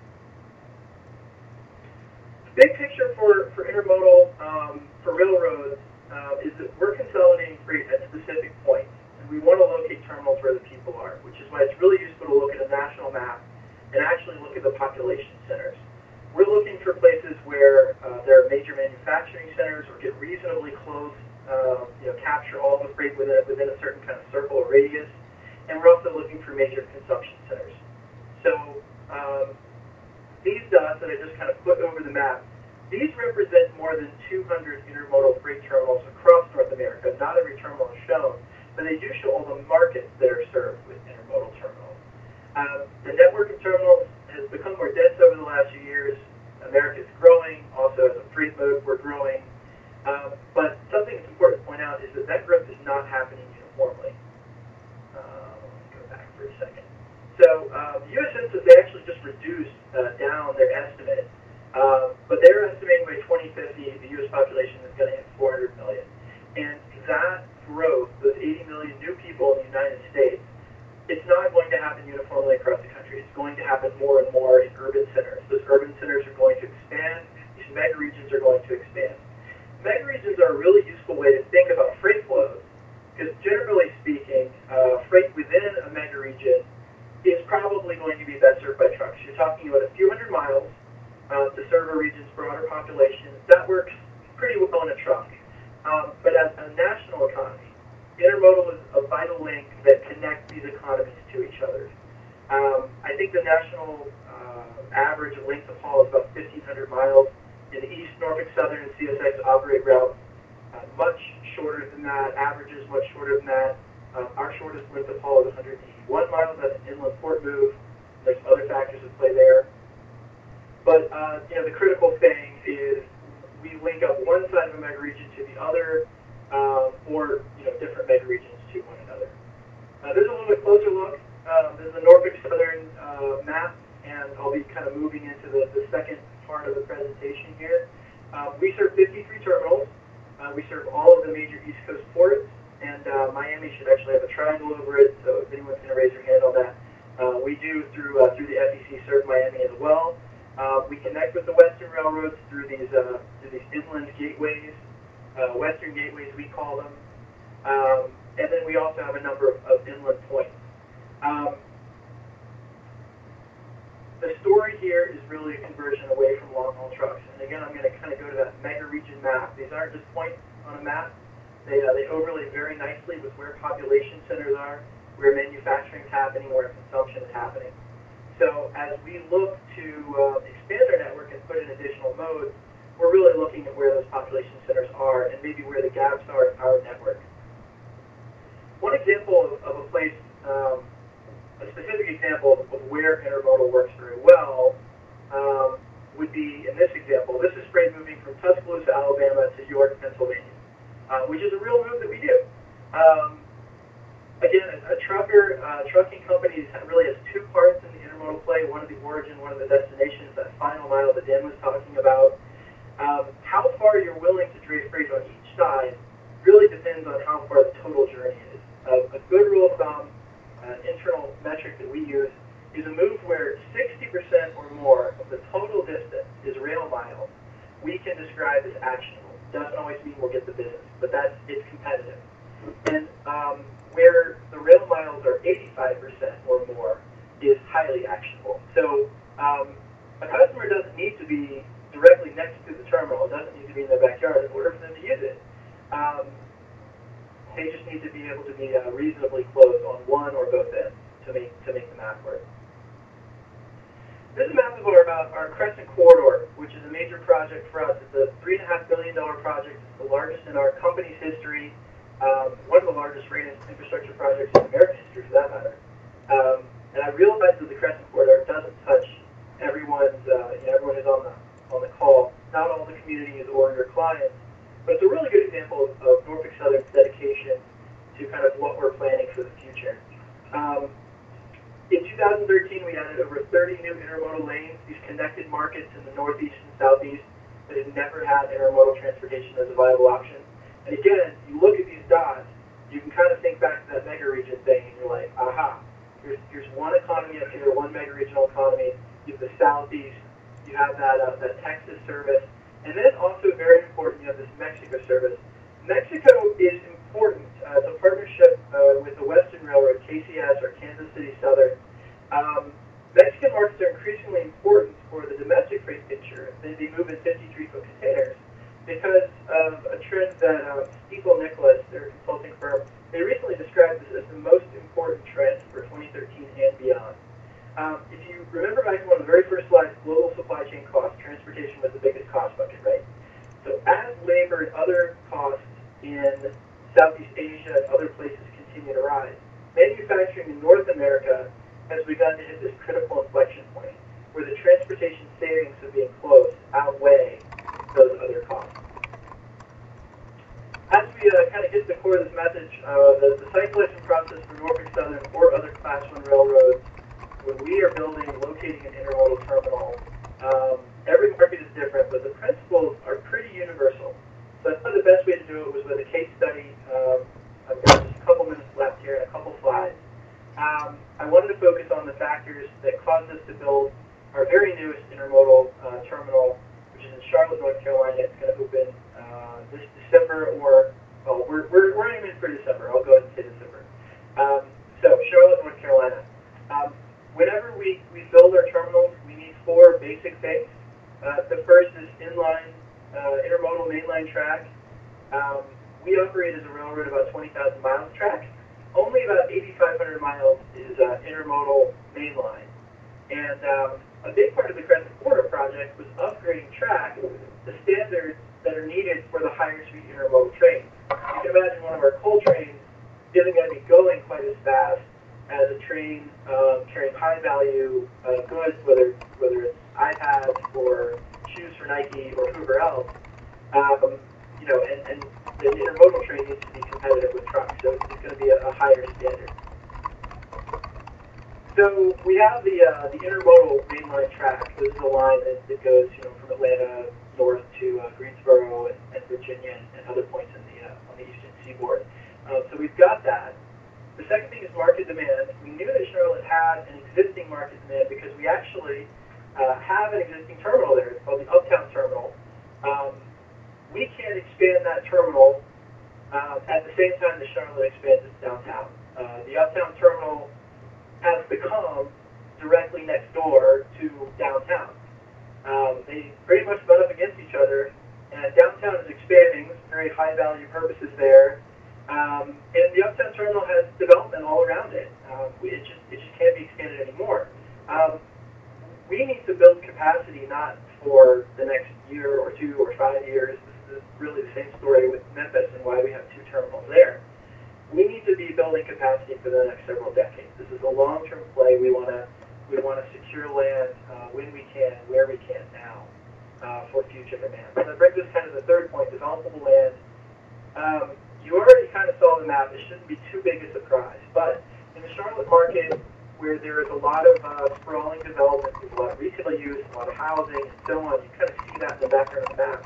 C: The big picture for, for intermodal, um, for railroads, uh, is that we're consolidating freight at specific points, and we want to locate terminals where the people are, which is why it's really useful to look at a national map and actually look at the population centers. We're looking for places where uh, there are major manufacturing centers or get reasonably close. Uh, you know, capture all the freight within, within a certain kind of circle or radius, and we're also looking for major consumption centers. So um, these dots that I just kind of put over the map, these represent more than two hundred intermodal freight terminals across North America. Not every terminal is shown, but they do show all the markets that are served with intermodal terminals. Um, the network of terminals has become more dense over the last few years. America is growing. Also, as a freight mode, we're growing. Um, but something that's important to point out is that that growth is not happening uniformly. Uh, let me go back for a second. So um, the U S Census, they actually just reduced uh, down their estimate. Uh, but they're estimating by twenty fifty, the U S population is going to hit four hundred million. And that growth, those eighty million new people in the United States, it's not going to happen uniformly across the country. It's going to happen more and more in urban centers. Those urban centers are going to expand. These mega regions are going to expand. Mega regions are a really useful way to think about freight flows, because generally speaking, uh, freight within a mega region is probably going to be best served by trucks. You're talking about a few hundred miles uh, to serve a region's broader population. That works pretty well on a truck. Um, but as a national economy, intermodal is a vital link that connects these economies to each other. Um, I think the national uh, average length of haul is about fifteen hundred miles. In the East, Norfolk Southern and C S X operate routes uh, much shorter than that, averages much shorter than that. Uh, our shortest length of haul is one hundred eighty-one miles. That's an inland port move. There's some other factors at play there. But uh, you know, the critical thing is we link up one side of a mega region to the other, um, or you know, different mega regions to one another. Uh, there's a little bit closer look. Um, there's the Norfolk Southern uh, map, and I'll be kind of moving into the, the second part of the presentation here. Um, we serve fifty-three terminals. Uh, we serve all of the major East Coast ports, and uh, Miami should actually have a triangle over it, so if anyone's going to raise their hand on that. Uh, we do, through uh, through the F E C, serve Miami as well. Uh, we connect with the Western railroads through these uh, through these inland gateways, uh, Western gateways we call them, um, and then we also have a number of, of inland points. Um, the story here is really a conversion away from long-haul trucks, and again, I'm going to kind of go to that mega region map. These aren't just points on a map. They, uh, they overlay very nicely with where population centers are, where manufacturing is happening, where consumption is happening. So as we look to uh, expand our network and put in additional modes, we're really looking at where those population centers are and maybe where the gaps are in our network. One example of, of a place, um, a specific example of where intermodal works very well um, would be, in this example, this is freight moving from Tuscaloosa, Alabama to York, Pennsylvania, uh, which is a real move that we do. Um, Again, a, a trucker, uh, trucking company really has two parts in the intermodal play, one of the origin, one of the destinations, that final mile that Dan was talking about. Um, how far you're willing to dray freight on each side really depends on how far the total journey is. Uh, a good rule of thumb, an uh, internal metric that we use, is a move where sixty percent or more of the total distance is rail miles we can describe as actionable. Doesn't always mean we'll get the business, but that's, it's competitive. And um, where the rail miles are eighty-five percent or more is highly actionable. So um, a customer doesn't need to be directly next to the terminal. It doesn't need to be in their backyard in order for them to use it. Um, they just need to be able to be uh, reasonably close on one or both ends to make to make the math work. This is a map of our, uh, our Crescent Corridor, which is a major project for us. It's a three point five billion dollars project. It's the largest in our company's history. Um, one of the largest freight infrastructure projects in American history, for that matter. Um, and I realize that the Crescent Corridor doesn't touch everyone's, uh, you know, everyone who's on the on the call, not all the communities or your clients, but it's a really good example of, of Norfolk Southern's dedication to kind of what we're planning for the future. Um, in two thousand thirteen, we added over thirty new intermodal lanes, these connected markets in the Northeast and Southeast that had never had intermodal transportation as a viable option. And again, you look at these dots, you can kind of think back to that mega region thing, and you're like, aha, here's, here's one economy up here, one mega regional economy. You have the Southeast, you have that, uh, that Texas service, and then also very important, you have this Mexico service. Mexico is important. Uh, it's a partnership uh, with the Western Railroad, K C S, or Kansas City Southern. Um, Mexican markets are increasingly important for the domestic freight picture. They, they move in fifty-three foot containers, because of a trend that um, Stifel Nicolaus, their consulting firm, they recently described this as the most important trend for twenty thirteen and beyond. Um, if you remember back to one of the very first slides, global supply chain costs, transportation was the biggest cost bucket, right? So as labor and other costs in Southeast Asia Asia and other places continue to rise, manufacturing in North America has begun to hit this critical inflection point where the transportation savings of being close outweigh those other costs. As we uh, kind of get to the core of this message, uh, the, the site selection process for Norfolk Southern or other Class one railroads, when we are building and locating an intermodal terminal, um, every market is different, but the principles are pretty universal. So I thought the best way to do it was with a case study. Um, I've got just a couple minutes left here and a couple slides. Um, I wanted to focus on the factors that caused us to build our very newest intermodal uh, terminal, which is in Charlotte, North Carolina. It's going to open uh, this December, or, well, we're, we're, we're aiming for December. I'll go ahead and say December. Um, so, Charlotte, North Carolina. Um, whenever we, we build our terminals, we need four basic things. Uh, the first is inline, uh, intermodal mainline track. Um, we operate as a railroad about twenty thousand miles track. Only about eighty-five hundred miles is uh, intermodal mainline. And um, a big part of the Crescent Corridor project was upgrading track to standards that are needed for the higher speed intermodal trains. You can imagine one of our coal trains isn't going to be going quite as fast as a train um, carrying high value uh, goods, whether whether it's iPads or shoes for Nike or whoever else. Um, you know, and, and the intermodal train needs to be competitive with trucks, so it's going to be a, a higher standard. So we have the uh, the intermodal mainline track. This is a line that, that goes, you know, from Atlanta north to uh, Greensboro and, and Virginia and, and other points in the uh, on the eastern seaboard. Uh, so we've got that. The second thing is market demand. We knew that Charlotte had an existing market demand because we actually uh, have an existing terminal there. It's called the Uptown Terminal. Um, we can't expand that terminal uh, at the same time that Charlotte expands its downtown. Uh, the Uptown Terminal has become directly next door to downtown. Um, they pretty much butt up against each other, and downtown is expanding, very high value purposes there, um, and the Uptown Terminal has development all around it. Um, it, just, it just can't be expanded anymore. Um, we need to build capacity not for the next year or two or five years. This is really the same story with Memphis and why we have two terminals there. We need to be building capacity for the next several decades. This is a long-term play. We want to we want to secure land uh, when we can, where we can now, uh, for future demand. So that brings us kind of the third point: developable land. Um, you already kind of saw the map. It shouldn't be too big a surprise, but in the Charlotte market, where there is a lot of uh, sprawling development, there's a lot of retail use, a lot of housing, and so on. You kind of see that in the background of the map.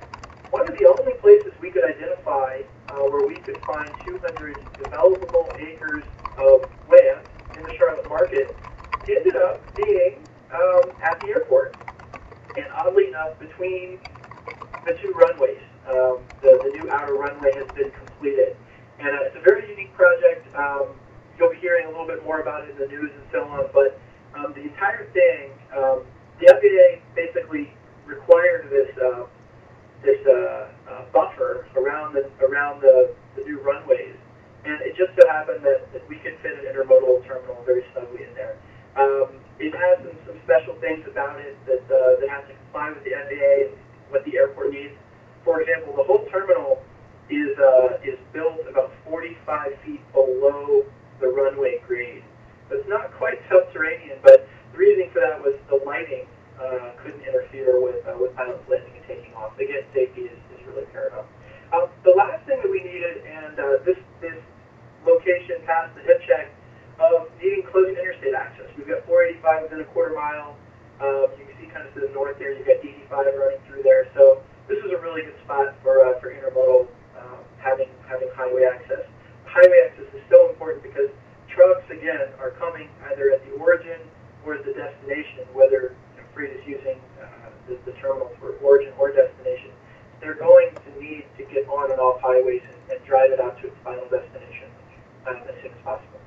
C: One of the only places we could identify uh, where we could find two hundred developable acres of land in the Charlotte market ended up being um, at the airport. And oddly enough, between the two runways, um, the, the new outer runway has been completed. And uh, it's a very unique project. Um, you'll be hearing a little bit more about it in the news and so on, but um, the entire thing, um, the F A A basically required this uh, this uh, uh, buffer around the around the, the new runways, and it just so happened that, that we could fit an intermodal terminal very snugly in there. Um, it has some, some special things about it that uh, that have to comply with the F A A and what the airport needs. For example, the whole terminal is uh, is built about forty-five feet below the runway grade. So it's not quite subterranean, but the reasoning for that was the lighting uh, couldn't interfere with uh, with pilots landing and taking off. Again, safety is, is really paramount. Um, the last thing that we needed, and uh, this this location passed the hip check of needing close interstate access. We've got four eighty-five within a quarter mile. Um, you can see kind of to the north there, you've got eighty-five running through there. So this is a really good spot for uh, for intermodal um, having having highway access. Highway access is so important because trucks, again, are coming either at the origin or at the destination, whether you know, freight is using uh, the, the terminal for origin or destination. They're going to need to get on and off highways and, and drive it out to its final destination um, as soon as possible.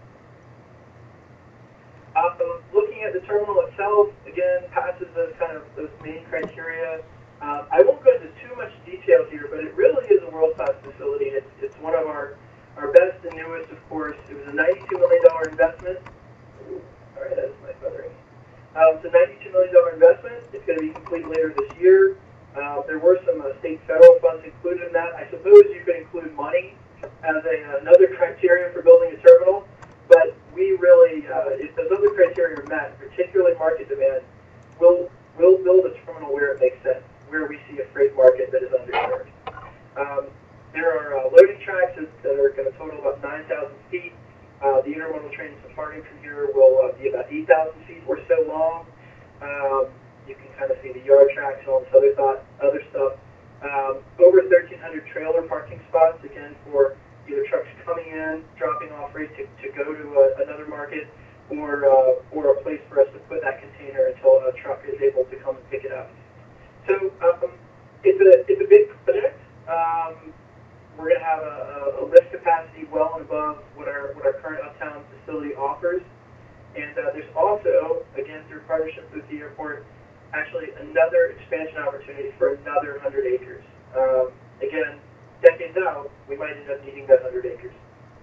C: Um, looking at the terminal itself, again, passes those kind of those main criteria. Um, I won't go into too much detail here, but it really is a world-class facility. It's, it's one of our, our best and newest, of course. It was a ninety-two million dollars investment. All right, that's my buttering. Um, it's a ninety-two million dollars investment. It's going to be complete later this year. Uh, there were some uh, state federal funds included in that. I suppose you could include money as a, another criterion for building a terminal, but we really, uh, if those other criteria are met, particularly market demand, we'll, we'll build a terminal where it makes sense, where we see a freight market that is underserved. Um, there are uh, loading tracks that are going to total about nine thousand feet. Uh, the intermodal trains departing from here will uh, be about eight thousand feet or so long. Um, you can kind of see the yard tracks and all this other, thought, other stuff. Um, over thirteen hundred trailer parking spots, again, for either trucks coming in, dropping off freight to, to go to a, another market, or uh, or a place for us to put that container until a truck is able to come and pick it up. So um, it's a it's a big project. Um, we're going to have a, a lift capacity well and above what our what our current Uptown facility offers, and uh, there's also, again, through partnership with the airport, actually another expansion opportunity for another one hundred acres. Um, again, decades out, we might end up needing that one hundred acres.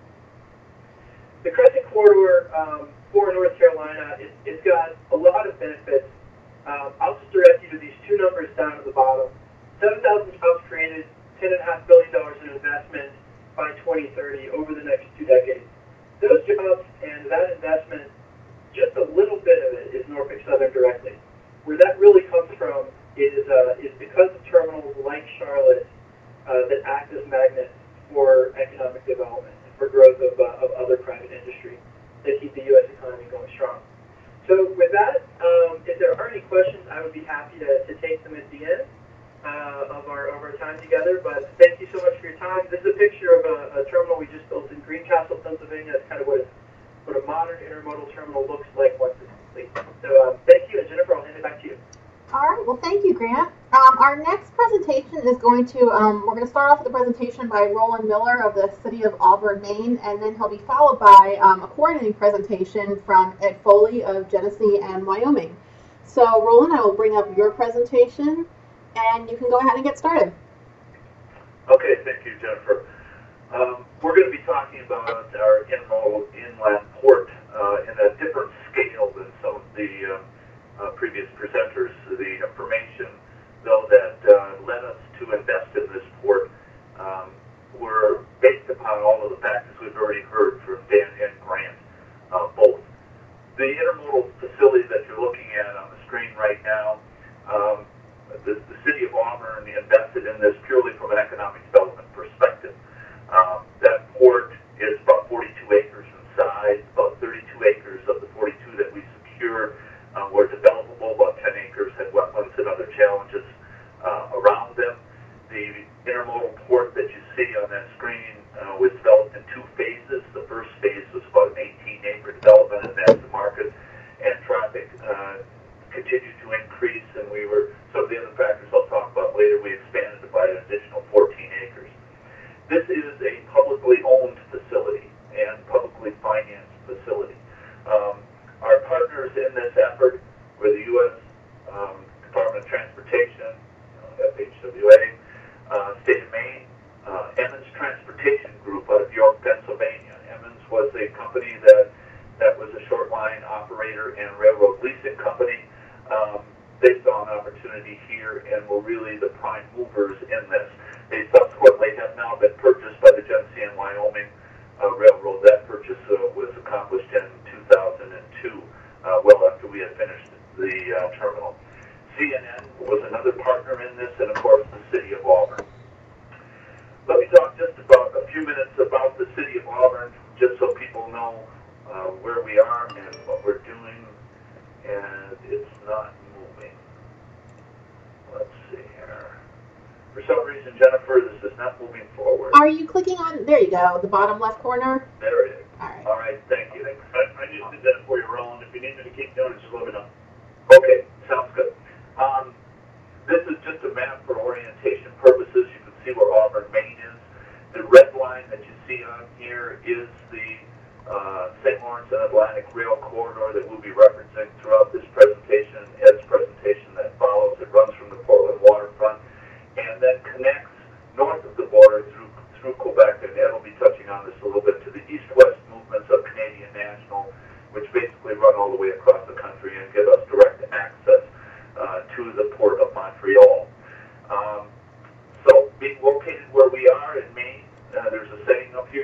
C: The Crescent Corridor um, for North Carolina, it, it's got a lot of benefits. Um, I'll just direct you to these two numbers down at the bottom. seven thousand jobs created, ten point five billion dollars in investment by twenty thirty over the next two decades. Those jobs and that investment, just a little bit of it is Norfolk Southern directly. Where that really comes from is, uh, is because of terminals like Charlotte uh, that act as magnets for economic development and for growth of, uh, of other private industry that keep the U S economy going strong. So with that, um, if there are any questions, I would be happy to, to take them at the end uh, of, our, of our time together. But thank you so much for your time. This is a picture of a, a terminal we just built in Greencastle, Pennsylvania. That's kind of what, it's, what a modern intermodal terminal looks like once it's complete. So um, thank you, and Jennifer, I'll hand it back to you.
A: All right, well, thank you, Grant. Um, our next presentation is going to, um, we're going to start off with the presentation by Roland Miller of the City of Auburn, Maine, and then he'll be followed by um, a coordinating presentation from Ed Foley of Genesee and Wyoming. So, Roland, I will bring up your presentation, and you can go ahead and get started.
E: Okay, thank you, Jennifer. Um, we're going to be talking about our intermodal inland port uh, in a different scale than some of the uh, Uh, previous presenters. The information, though, that uh, led us to invest in this port um, were based upon all of the factors we've already heard from Dan and Grant, uh, both. The intermodal facility that you're looking at on the screen right now, um, the, the City of Auburn invested in this purely from an economic development perspective. Um, that port is about forty-two acres in size, about thirty-two acres of the forty-two that we secured Uh, were developable. About ten acres had wetlands and other challenges uh, around them. The intermodal port that you see on that screen uh, was developed in two phases. The first phase was about an eighteen acre development, and as the market and traffic uh, continued to increase, and we were, some of the other factors I'll talk about later, we expanded it by an additional fourteen acres. This is a publicly owned facility and publicly financed facility. Um, Our partners in this effort were the U S Um, Department of Transportation, uh, F H W A, uh, State of Maine, uh, Emmons Transportation Group out of York, Pennsylvania. Emmons was a company that, that was a short line operator and railroad leasing company. Um, they saw an opportunity here and were really the prime movers in this. They subsequently have now been purchased by the Genesee and Wyoming uh, Railroad. That purchase uh, was accomplished in two thousand two, uh, well after we had finished the uh, terminal. C N N was another partner in this, and of course the City of Auburn. Let me talk just about a few minutes about the City of Auburn, just so people know uh, where we are and what we're doing, and it's not moving. Let's see here. For some reason, Jennifer, this is not moving forward.
A: Are you clicking on, there you go, the bottom left corner?
E: There it is.
A: All right.
E: All right, thank you.
B: I, I just did that for you, Roland. If you need me to keep doing it, just let me know.
E: Okay, sounds good. Um, this is just a map for orientation purposes. You can see where Auburn, Maine is. The red line that you see on here is the uh, Saint Lawrence and Atlantic Rail Corridor that we'll be referencing throughout this presentation, Ed's presentation that follows. It runs from the Portland waterfront and then connects north of the border through through Quebec, and Ed will be touching on this a little bit, to the east-west movements of Canadian National, which basically run all the way across the country and give us direct access uh, to the port of Montreal. Um, so being located where we are in Maine, uh, there's a saying up here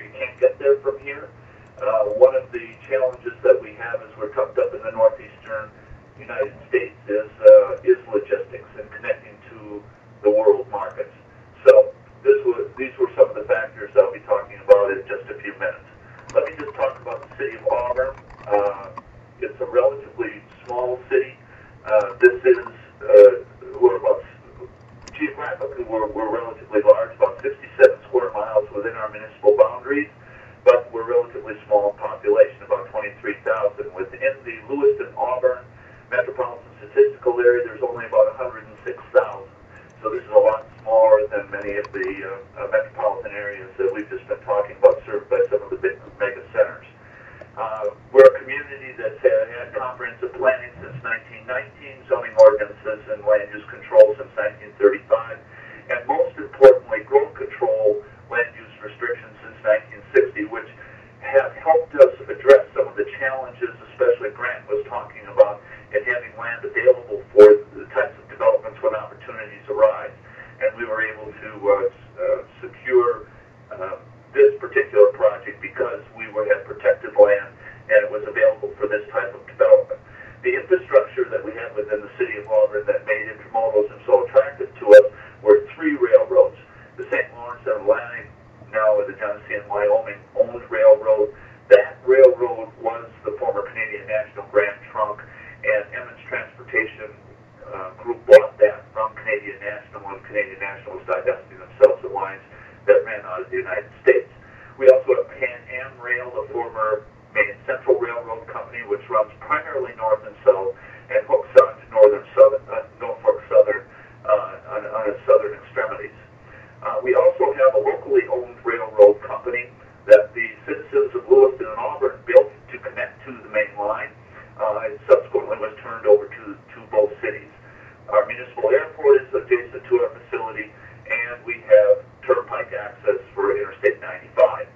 E: Uh, one of the challenges that we have as we're tucked up in the northeastern United States is uh, is logistics and connecting to the world markets. So this was, these were some of the factors I'll be talking about in just a few minutes. Let me just talk about the city of Auburn. Uh, it's a relatively small city. Uh, this is, uh, we're about, geographically we're, we're relatively large, about sixty-seven square miles within our municipal boundaries, but we're relatively small in population, about twenty-three thousand. Within the Lewiston-Auburn metropolitan statistical area, there's only about one hundred six thousand. So this is a lot smaller than many of the uh, uh, metropolitan areas that we've just been talking about, served by some of the big mega centers. Uh, we're a community that's had, had comprehensive planning since nineteen nineteen, zoning ordinances and land use control since nineteen thirty-five, and most importantly, growth control land use restrictions since nineteen sixty, which have helped us address some of the challenges, especially Grant was talking about, in having land available for the types of developments when opportunities arise. And we were able to uh, uh, secure uh, this particular project because we were had protected land and it was available for this type of development. The infrastructure that we had within the city of Auburn that made intermodalism so attractive to us were three railroads. The Saint Lawrence and Atlantic, now the Genesee and Wyoming owned railroad. That railroad was the former Canadian National Grand Trunk, and Emmons Transportation uh, Group bought that from Canadian National, and Canadian National was divesting themselves of lines that ran out of the United States. We also have Pan Am Rail, the former Maine Central Railroad Company, which runs primarily north and south and hooks on to northern southern, uh, Norfolk Southern uh, on, on its southern extremities. Uh, we also have a locally owned railroad company that the citizens of Lewiston and Auburn built to connect to the main line. Uh, it subsequently was turned over to, to both cities. Our municipal airport is adjacent to our facility, and we have turnpike access for Interstate ninety-five.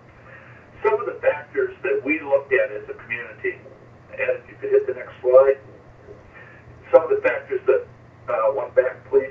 E: Some of the factors that we looked at as a community, and if you could hit the next slide, some of the factors that, uh, one back please,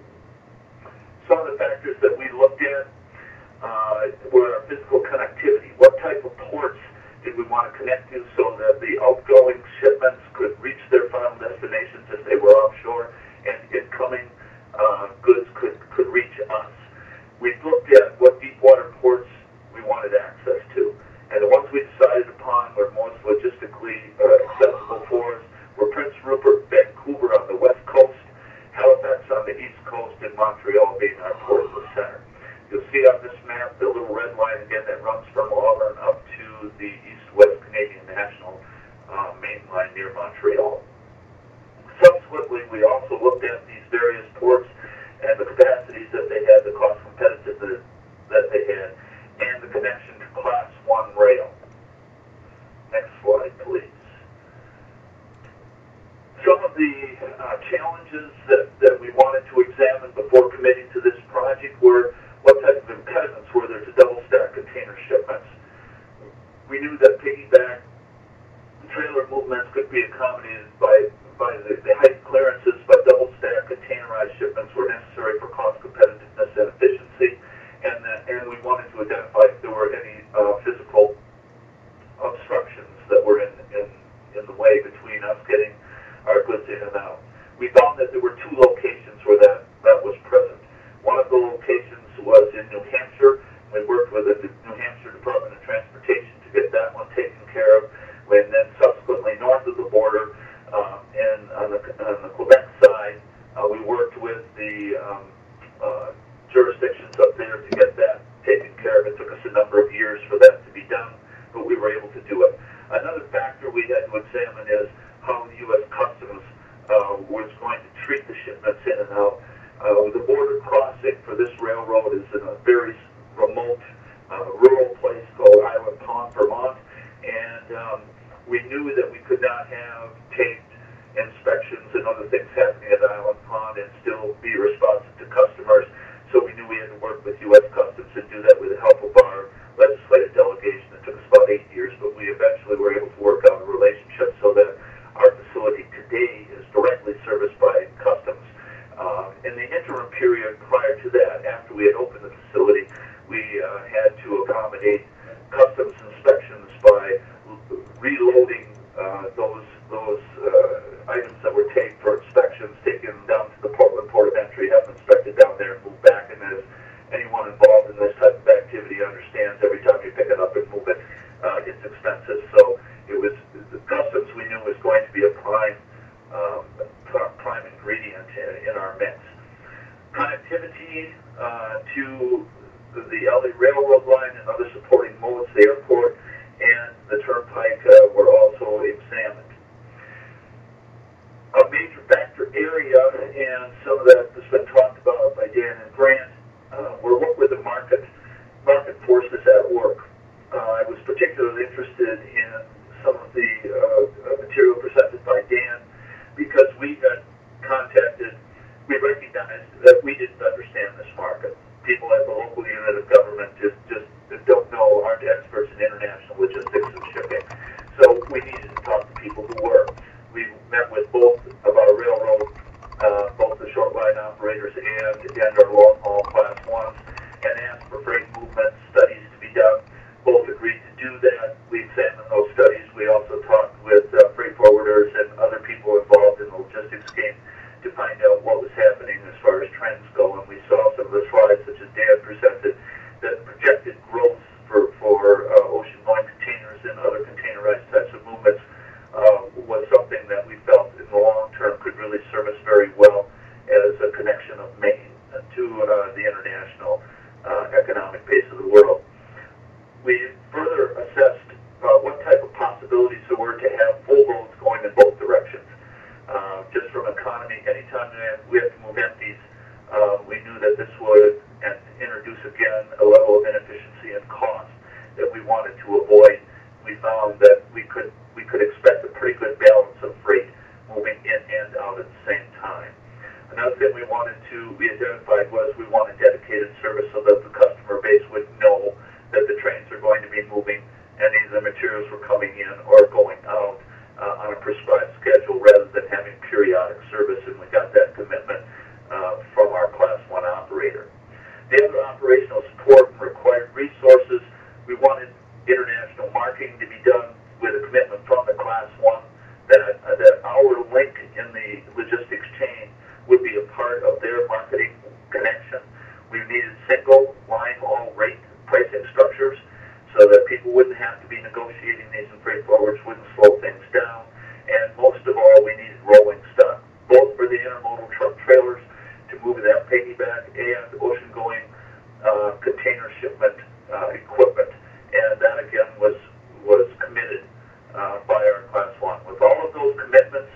E: some of the factors that we looked at uh, were our physical connectivity. What type of ports did we want to connect to so that the outgoing shipments could reach their final destinations if they were offshore, and incoming uh, goods could, could reach us. We looked at what deep water ports we wanted access to, and the ones we decided upon were most logistically uh, accessible for us were Prince Rupert, Vancouver on the west coast, Halifax on the east coast, and Montreal being our port of the center. You'll see on this map the little red line again that runs from Auburn up to the east-west Canadian National uh, main line near Montreal. Subsequently, we also looked at these various ports and the capacities that they had, the cost competitiveness that they had, and the connection to Class one rail. Next slide, please. Some of the uh, challenges that, that we wanted to examine before committing to this project were what type of impediments were there to double-stack container shipments. We knew that piggyback trailer movements could be accommodated by, by the, the height clearances, but double-stack containerized shipments were necessary for cost competitiveness and efficiency, and, that, and we wanted to identify if there were any uh, physical obstructions that were in, in, in the way between us getting our goods in and out. We found that there were two locations where that, that was present. One of the locations was in New Hampshire. We worked with the New Hampshire Department of Transportation to get that one taken care of. And then subsequently north of the border um, and on the, on the Quebec side, uh, we worked with the um, uh, jurisdictions up there to get that taken care of. It took us a number of years for that to be done, but we were able to do it. Another factor we had to examine is how the U S Customs uh, was going to treat the shipments in and out. Uh, the border crossing for this railroad is in a very remote, uh, rural place called Island Pond, Vermont, and um, we knew that we could not have taped inspections and other things happening at Island Pond and still be responsive to customers, so we knew we had to work with U S Customs and do that with the help of our legislative delegation. It took us about eight years, but we eventually were able to work out a relationship so that our facility today is directly serviced by Customs. Uh, in the interim period prior to that, after we had opened the facility, we uh, had to accommodate Customs inspections reloading uh, those those uh, items that were taken for inspections, taken down to the Portland Port of Entry, have them inspected down there and moved back. And as anyone involved in this type of activity understands, every time you pick it up and move it, uh, it's expensive. So it was the customs we knew was going to be a prime um, prime ingredient in, in our mix. Connectivity uh, to the L A Railroad line and other supporting modes, the airport and the turnpike uh, were also examined. A major factor area, and some of that has been talked about by Dan and Grant, uh, were what were the market market forces at work. Uh, I was particularly interested in some of the uh, material presented by Dan because we got contacted. We recognized that we didn't understand this market. People at the local unit of government just, just don't know, aren't experts in international logistics and shipping. So we needed to talk to people who were. We met with both of our railroad, uh, both the short line operators and, and our long haul class ones, and asked for freight movement studies to be done. Both agreed to do that. We examined those studies. We also talked with uh, freight forwarders and other people involved in the logistics game to find out what was happening as far as trends go. And we saw some of the slides, such as Dan presented, that projected growth for, for uh, ocean-going containers and other containerized types of movements uh, was something that we felt in the long term could really serve us very well as a connection of Maine to uh, the international uh, economic base of the world. We further assessed uh, what type of possibilities there were to have full roads going in both directions. Uh, just from economy, anytime we have to move empties, uh, we knew that this would and introduce again a level of inefficiency and cost that we wanted to avoid. We found that we could we could expect a pretty good balance of freight moving in and out at the same time. Another thing we wanted to we identified was we wanted dedicated service so that the customer base would know that the trains are going to be moving and either the materials were coming in or going out uh, on a prescribed schedule rather than having periodic service, and we got that commitment uh, from our class one operator. The other operational support and required resources, we wanted international marketing to be done with a commitment from the class one that, uh, that our link in the logistics chain would be a part of their marketing connection. We needed single line all rate pricing structures so that people wouldn't have to be negotiating these and freight forwards wouldn't slow things down. And most of all, we needed rolling stock, both for the intermodal truck trailers to move that piggyback and ocean-going uh, container shipment uh, equipment. And that, again, was was committed uh, by our class one. With all of those commitments,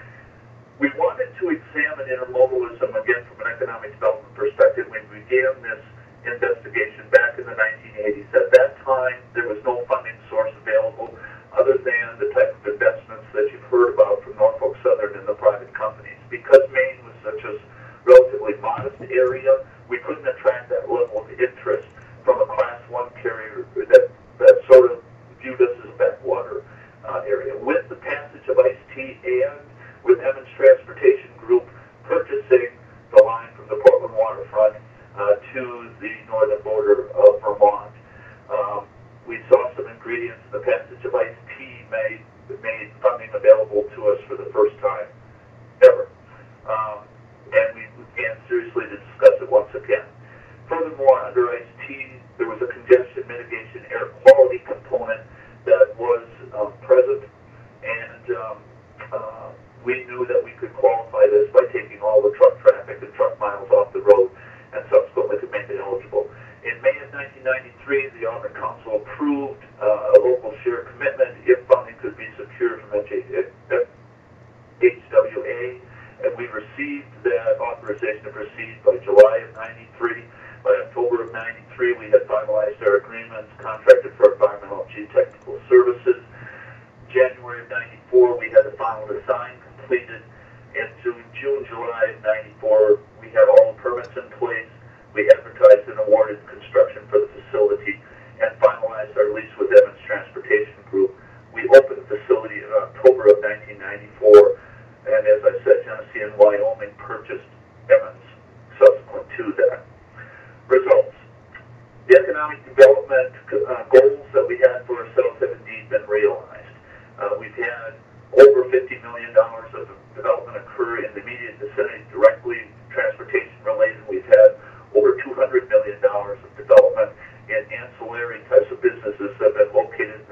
E: we wanted to examine intermodalism, again, from an economic development perspective. We began this investigation back in the nineteen eighties. At that time, there was no funding source available other than the type of investments that you've heard about from Norfolk Southern and the private companies. Because Maine was such a relatively modest area, we couldn't attract that level of interest from a class one carrier that, that sort of viewed us as a backwater uh, area. With the passage of Ice-T and with Evans Transportation Group purchasing the line from the Portland waterfront uh, to the northern border of Vermont, um, we saw some ingredients. The passage of Ice-T made, made funding available to us for the first time ever. Um, and we began seriously to discuss it once again. Furthermore, under Ice-T, there was a congestion mitigation air quality component that was um, present, and um, uh, we knew that we could qualify this by taking all the truck traffic and truck miles off the road and subsequently could make it eligible. In May of nineteen ninety-three, the Auburn Council approved uh, a local share commitment if funding could be secured from H W A, and we received that authorization to proceed by July of ninety-three. By October of ninety-three, we had finalized our agreements, contracted for environmental and geotechnical services. January of ninety-four, we had the final design completed, and to June, July of ninety-four, we had all the permits in place. We advertised and awarded construction for the facility and finalized our lease with Evans Transportation Group. We opened the facility in October of nineteen ninety-four, and as I said, Genesee and Wyoming purchased Evans subsequent to that. Results. The economic development uh, goals that we had for ourselves have indeed been realized.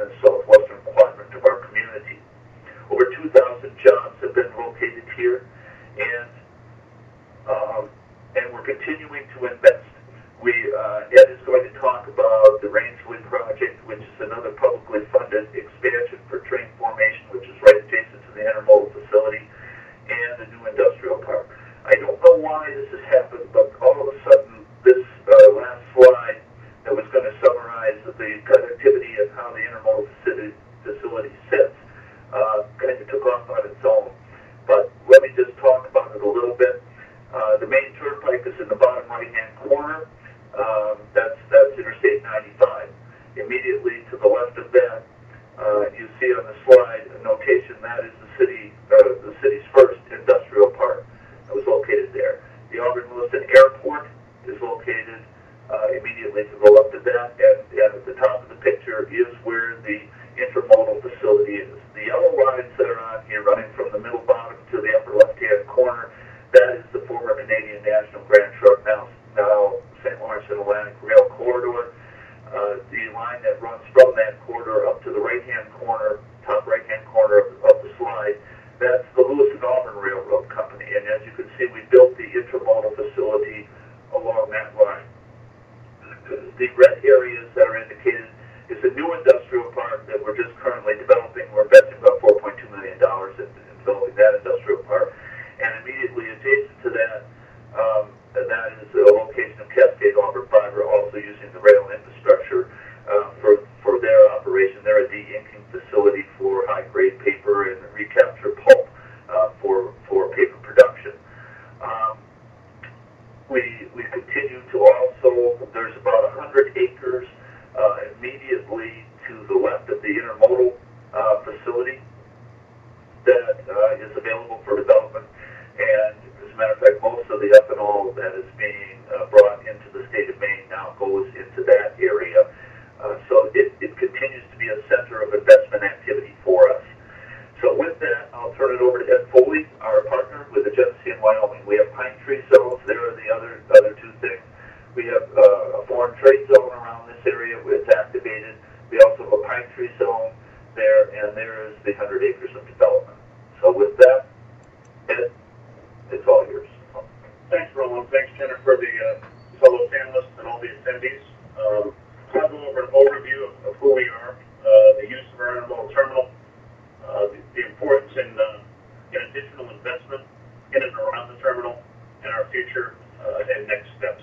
E: the southwestern quadrant of our community. Over two thousand jobs have been located here, and um, and we're continuing to invest. We, uh, Ed is going to talk about the Rangeley project, which is another publicly funded expansion for train formation, which is right adjacent to the intermodal facility, and the new industrial park. I don't know why this has happened, but all of a sudden, this uh, last slide that was going to summarize the connectivity and how the intermodal facility, facility sits uh, kind of took off on its own. But let me just talk about it a little bit. Uh, the main turnpike is in the bottom right-hand corner. Um, that's that's Interstate ninety-five. Immediately to the left of that, uh, you see on the slide a notation that is the city, uh, the city's first industrial park. It was located there. The Auburn Williston Airport is located uh, immediately to the left of that, and, and at the top of the picture is where the intermodal facility is. The yellow lines that are on here, running from the middle bottom to the upper left-hand corner, that is the former Canadian National Grand Trunk, now now Saint Lawrence and Atlantic Rail Corridor. Uh, the line that runs from that corridor up to the right-hand corner, top right-hand corner of, of the slide, that's the Lewis and Auburn Railroad Company. And as you can see, we built the intermodal facility along that line. The red areas that are indicated is a new industrial park that we're just currently developing. We're investing about four point two million dollars in, in developing that industrial park. And immediately adjacent to that, um, that is a location of Cascade Auburn Fiber, also using the rail infrastructure uh, for, for their operation. They're a de-inking facility for high-grade paper and recapture pulp uh, for, for paper production. Um, we, we continue to also, there's about one hundred acres uh, immediately to the left of the intermodal uh, facility that uh, is available for development. And as a matter of fact, most of the ethanol that is being uh, brought into the state of Maine now goes into that area. Uh, so it, it continues to be a center of investment activity for us. So with that, I'll turn it over to Ed Foley, our partner with the Genesee and Wyoming. We have pine tree zones. There are the other other two things. We have uh, a foreign trade zone around this area. It's activated. We also have a pine tree zone there, and there is the one hundred acres of development. So with that, Ed, it's all yours.
B: Thanks, Roland. Thanks, Jennifer, the uh, fellow panelists, and all the attendees. Um, I'll go over an overview of, of who we are, uh, the use of our intermodal terminal, uh, the, the importance in, uh, in additional investment in and around the terminal, and our future uh, and next steps.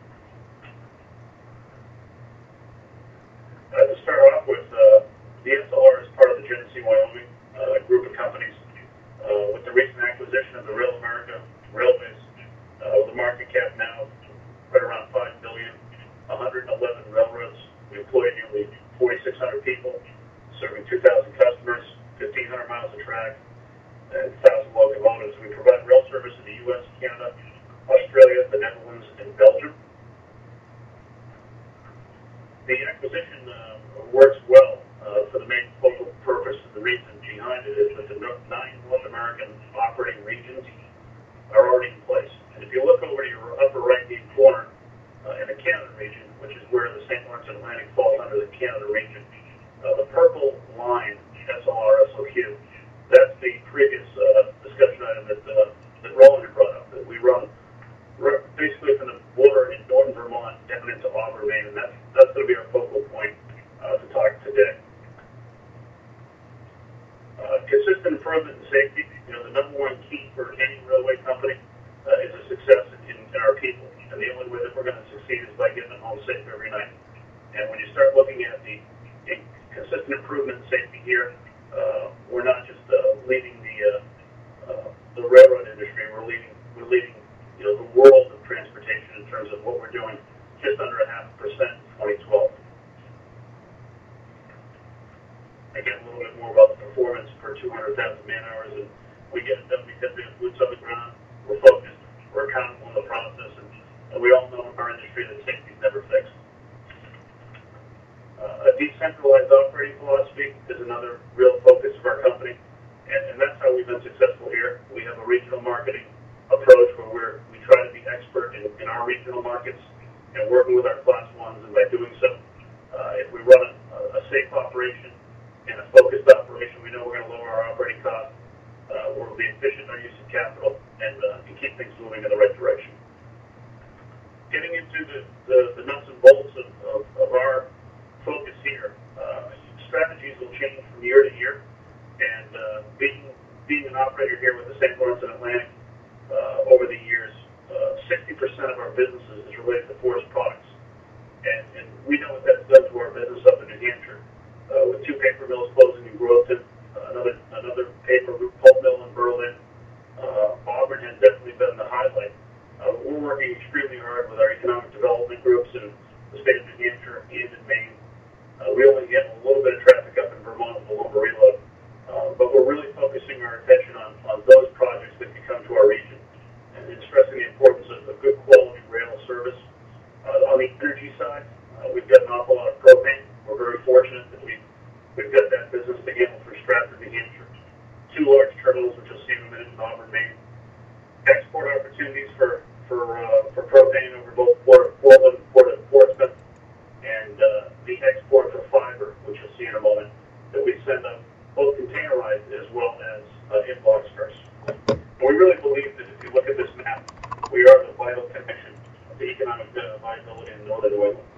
B: Uh, to start off with, uh, the S L R is part of the Genesee, Wyoming uh, group of companies. Uh, with the recent acquisition of the Rail America Railways, uh, with a market cap now right around five billion dollars, one hundred eleven railroads. We employ nearly forty-six hundred people, serving two thousand customers, fifteen hundred miles of track, and one thousand locomotives. We provide rail service in the U S, Canada, Australia, the Netherlands, and Belgium. The acquisition uh, works well uh, for the main focal purpose. The reason behind it is that the nine North American operating regions are already in place. And if you look over to your upper right-hand corner uh, in the Canada region, which is where the Saint Lawrence and Atlantic falls under the Canada region, uh, the purple line, S L R S O Q, that's the previous uh, discussion item that, uh, that Roland had brought up, that we run basically from the border in northern Vermont down into Auburn, Maine, and that's, that's going to be our focal point uh, to talk today. Uh, consistent improvement in safety. You know, the number one key for any railway company uh, is a success in, in our people. And the only way that we're going to succeed is by getting them home safe every night. And when you start looking at the, the consistent improvement in safety here, uh, we're not just uh, leading the uh, uh, the railroad industry. We're leading we're leading you know the world of transportation in terms of what we're doing. Just under a half percent in twenty twelve. Again, a little bit more about the performance per two hundred thousand man hours, and we get it done because we have boots on the ground. We're focused. We're accountable in the process, and, and we all know in our industry that safety is never fixed. Uh, a decentralized operating philosophy is another real focus of our company, and, and that's how we've been successful here. We have a regional marketing approach where we're, we try to be expert in, in our regional markets and working with our class ones, and by doing so, uh, if we run a, a safe operation
E: in a focused operation, we know we're going to lower our operating costs. Uh, we'll be efficient in our use of capital and, uh, and keep things moving in the right direction. Getting into the, the, the nuts and bolts of, of, of our focus here, uh, strategies will change from year to year, and uh, being being an operator here with the Saint Lawrence and Atlantic uh, over the years, uh, sixty percent of our businesses is related to forest products, and, and we know what that's done to our business up in New Hampshire, uh, with two paper mills closing in Groveton, uh, another another paper pulp mill in Berlin. Uh, Auburn has definitely been the highlight. Uh, we're working extremely hard with our economic development groups in the state of New Hampshire and in Maine. Uh, we only get a little bit of traffic up in Vermont with the lumber reload, uh, but we're really focusing our attention on, on those projects that can come to our region, and, and stressing the importance of, of good quality rail service. Uh, on the energy side, uh, we've got an awful lot of propane. We're very fortunate that we've, we've got that business to handle for Stratford, New Hampshire. Two large terminals, which you'll see in a minute, in Auburn, Maine. Export opportunities for for uh, for propane over both Port of Portland and Port of Portsmouth, and uh, the export for fiber, which you'll see in a moment, that we send up both containerized as well as uh, in boxcars. We really believe that if you look at this map, we are the vital connection of the economic uh, viability in northern New England.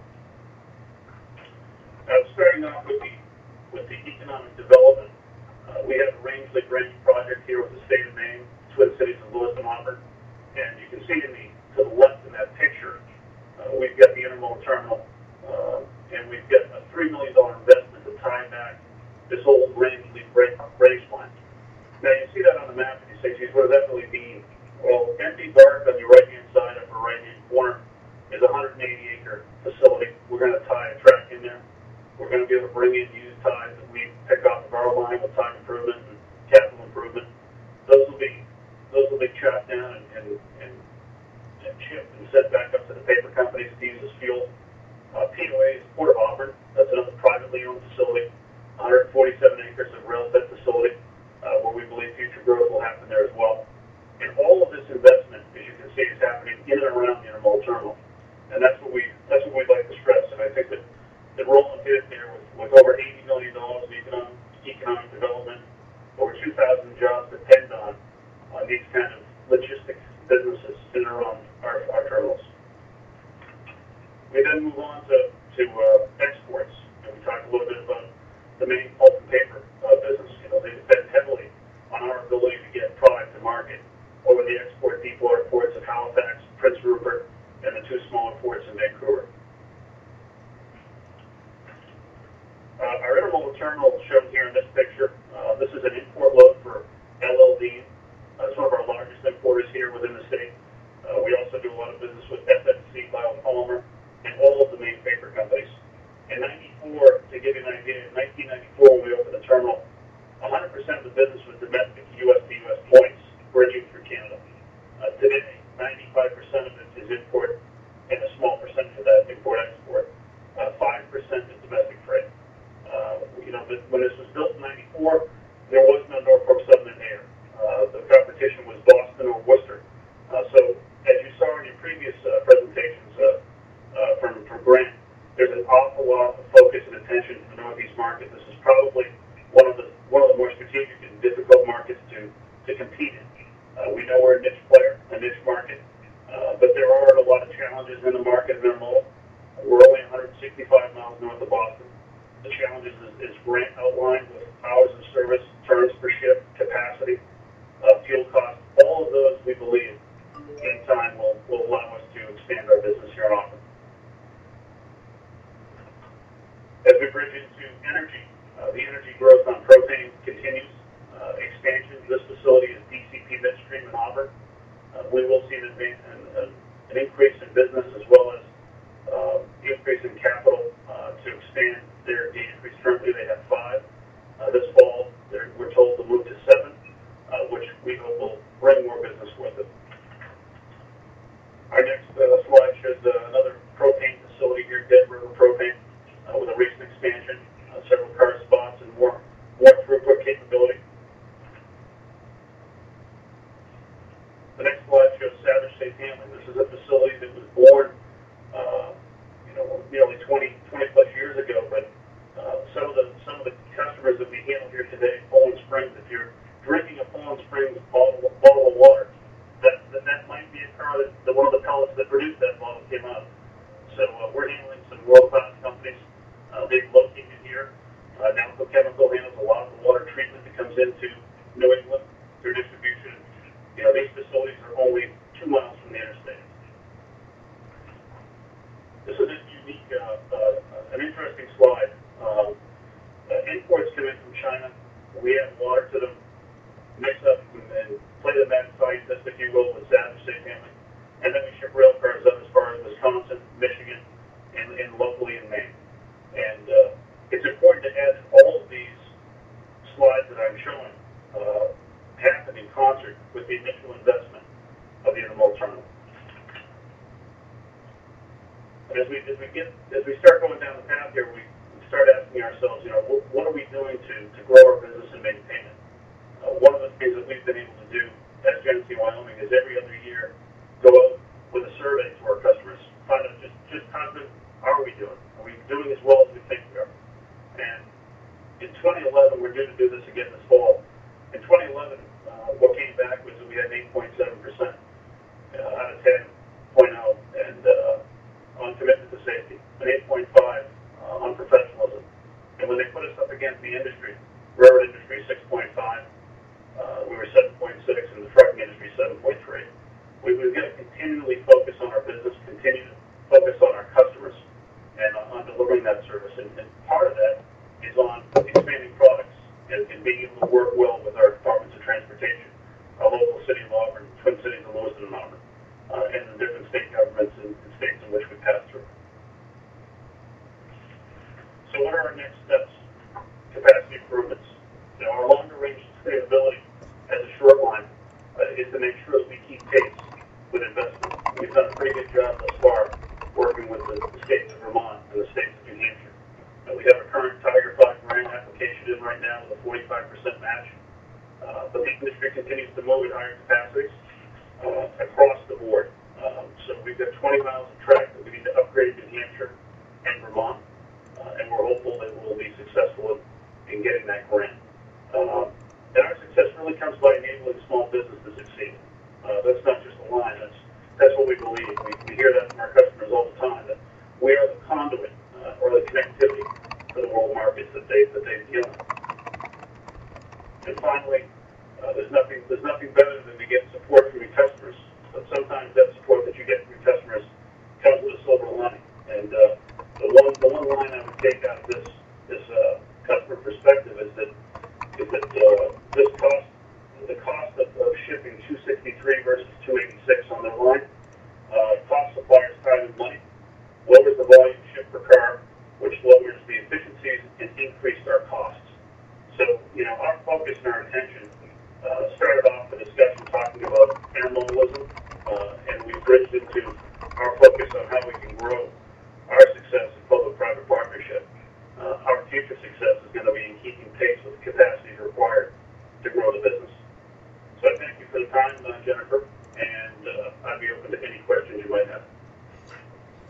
E: Now, starting off with the with the economic development, uh, we have a Rangeley Bridge project here with the state of Maine, Twin Cities of Lewis and Auburn. And you can see in the, to the left in that picture, uh, we've got the intermodal terminal, uh, and we've got a three million dollars investment to tie back this old Rangeley Bridge line. Now, you see that on the map, and you say, geez, what does that really mean? Well, empty bark on your right-hand side, upper right-hand corner, is a one hundred eighty acre facility. We're going to tie a track in there. We're going to be able to bring in used ties that we pick off of our line with time improvement and capital improvement. Those will be Those will be chopped down and, and, and, and shipped and sent back up to the paper companies to use as fuel. Uh, P O A is Port of Auburn. That's another privately owned facility, one hundred forty-seven acres of rail-fed facility, uh, where we believe future growth will happen there as well. And all of this investment, as you can see, is happening in and around the intermodal terminal. And that's what we that's what we'd like to stress. And I think that, that Roland did there with, with over eighty million dollars in economic, economic development, over two thousand jobs depend on on these kind of logistics businesses in and around our, our terminals. We then move on to, to uh, exports, and we talk a little bit about the main pulp and paper uh, business. You know, they depend heavily on our ability to get product to market over the export deep water ports of Halifax, Prince Rupert, and the two smaller ports in Vancouver. Uh, our intermodal terminal shown here in this picture, uh, this is an import load for L L D. Uh, it's one of our largest importers here within the state. Uh, we also do a lot of business with F M C, Biopolymer, and all of the main paper companies. In ninety-four, to give you an idea, in nineteen ninety-four, when we opened the terminal, one hundred percent of the business was domestic U S to U S points, bridging through Canada. Uh, today, ninety-five percent of it is import, and a small percentage of that import-export. Uh, five percent is domestic freight. Uh, you know, when this was built in ninety-four, there was no Norfolk Southern Air. Uh, the competition was Boston or Worcester. Uh, so, as you saw in your previous uh, presentations uh, uh, from, from Grant, there's an awful lot of focus and attention to the Northeast market. This is probably one of the one of the more strategic and difficult markets to, to compete in. Uh, we know we're a niche player, a niche market, uh, but there are a lot of challenges in the market in intermodal. We're only one hundred sixty-five miles north of Boston. The challenges is, is Grant outlined with hours of service, turns per ship, capacity, Uh, fuel costs. All of those, we believe, in time will, will allow us to expand our business here in Auburn. As we bridge into energy, uh, the energy growth on propane continues. Uh, expansion of this facility is D C P Midstream in Auburn. Uh, we will see an, an, an increase in business as well as uh, increase in capital uh, to expand their D increase. Currently, they have five. Uh, this fall, we're told to move to seven. Uh, which we hope will bring more business with it. Our next uh, slide shows uh, another propane facility here, Dead River Propane, uh, with a recent expansion, uh, several car spots, and more, more throughput capability. The next slide shows Savage Safe Handling. This is a facility that was born
B: customers that we handle here today, Poland Springs, if you're drinking a Poland Springs bottle, bottle of water, that, that, that might be a car that, that one of the pellets that produced that bottle came out of. So uh, we're handling some world-class companies. Uh, they've located here. Uh, Nalco Chemical handles a lot of the water treatment that comes into New England through distribution. You know, these facilities are only two miles from the interstate. This is a unique, uh, uh, an interesting slide. Um, uh, imports come in from China. We add water to them, mix up and, and play the mad scientist, if you will, with Savage Safe Handling. And then we ship rail cars up as far as Wisconsin, Michigan, and, and locally in Maine. And uh, it's important to add all of these slides that I'm showing uh, happen in concert with the initial investment of the intermodal terminal. And as we as we get as we start going down the path here, we start asking ourselves, you know, what, what are we doing to, to grow our business and maintain it? Uh, one of the things that we've been able to do as Genesee Wyoming is every other year go out with a survey to our customers, find out just just how good are we doing? Are we doing as well as we think we are? And in twenty eleven, we're due to do this again this fall. In twenty eleven, uh, what came back was that we had an eight point seven percent uh, out of ten point oh, and uh, on commitment to safety, an eight point five uh, on professionalism. And when they put us up against the industry, railroad industry, six point five, uh, we were seven point six, and the trucking industry, seven point three. We, we've got to continually focus on our business, continue to focus on our customers, and on, on delivering that service. And, and part of that is on expanding products and, and being able to work well with our departments of transportation, our local city of Auburn, Twin Cities of Lewiston and Auburn, uh, and the different state governments and, and states in which we pass through. So what are our next steps? Capacity improvements. You know, our longer range sustainability as a short line uh, is to make sure that we keep pace with investment. We've done a pretty good job thus far working with the, the states of Vermont and the states of New Hampshire. Uh, we have a current Tiger five grant application in right now with a forty-five percent match. Uh, but the industry continues to move at higher capacities uh, across the board. Um, so we've got twenty miles of track that we need to upgrade in New Hampshire and Vermont. Uh, and we're hopeful that we'll be successful in, in getting that grant. Um, and our success really comes by enabling small business to succeed. Uh, that's not just a line, that's, that's what we believe. We, we hear that from our customers all the time, that we are the conduit uh, or the connectivity for the world markets that they, that they deal in. And finally, uh, there's nothing there's nothing better than to get support from your customers. But sometimes that support that you get from your customers comes with a silver lining. And uh, the one the one line I would take out of this this uh, customer perspective is that is that uh, this cost the cost of, of shipping two sixty-three versus two eighty-six on their line uh, costs suppliers time and money, lowers the volume shipped per car, which lowers the efficiencies and increased our costs. So, you know, our focus and our attention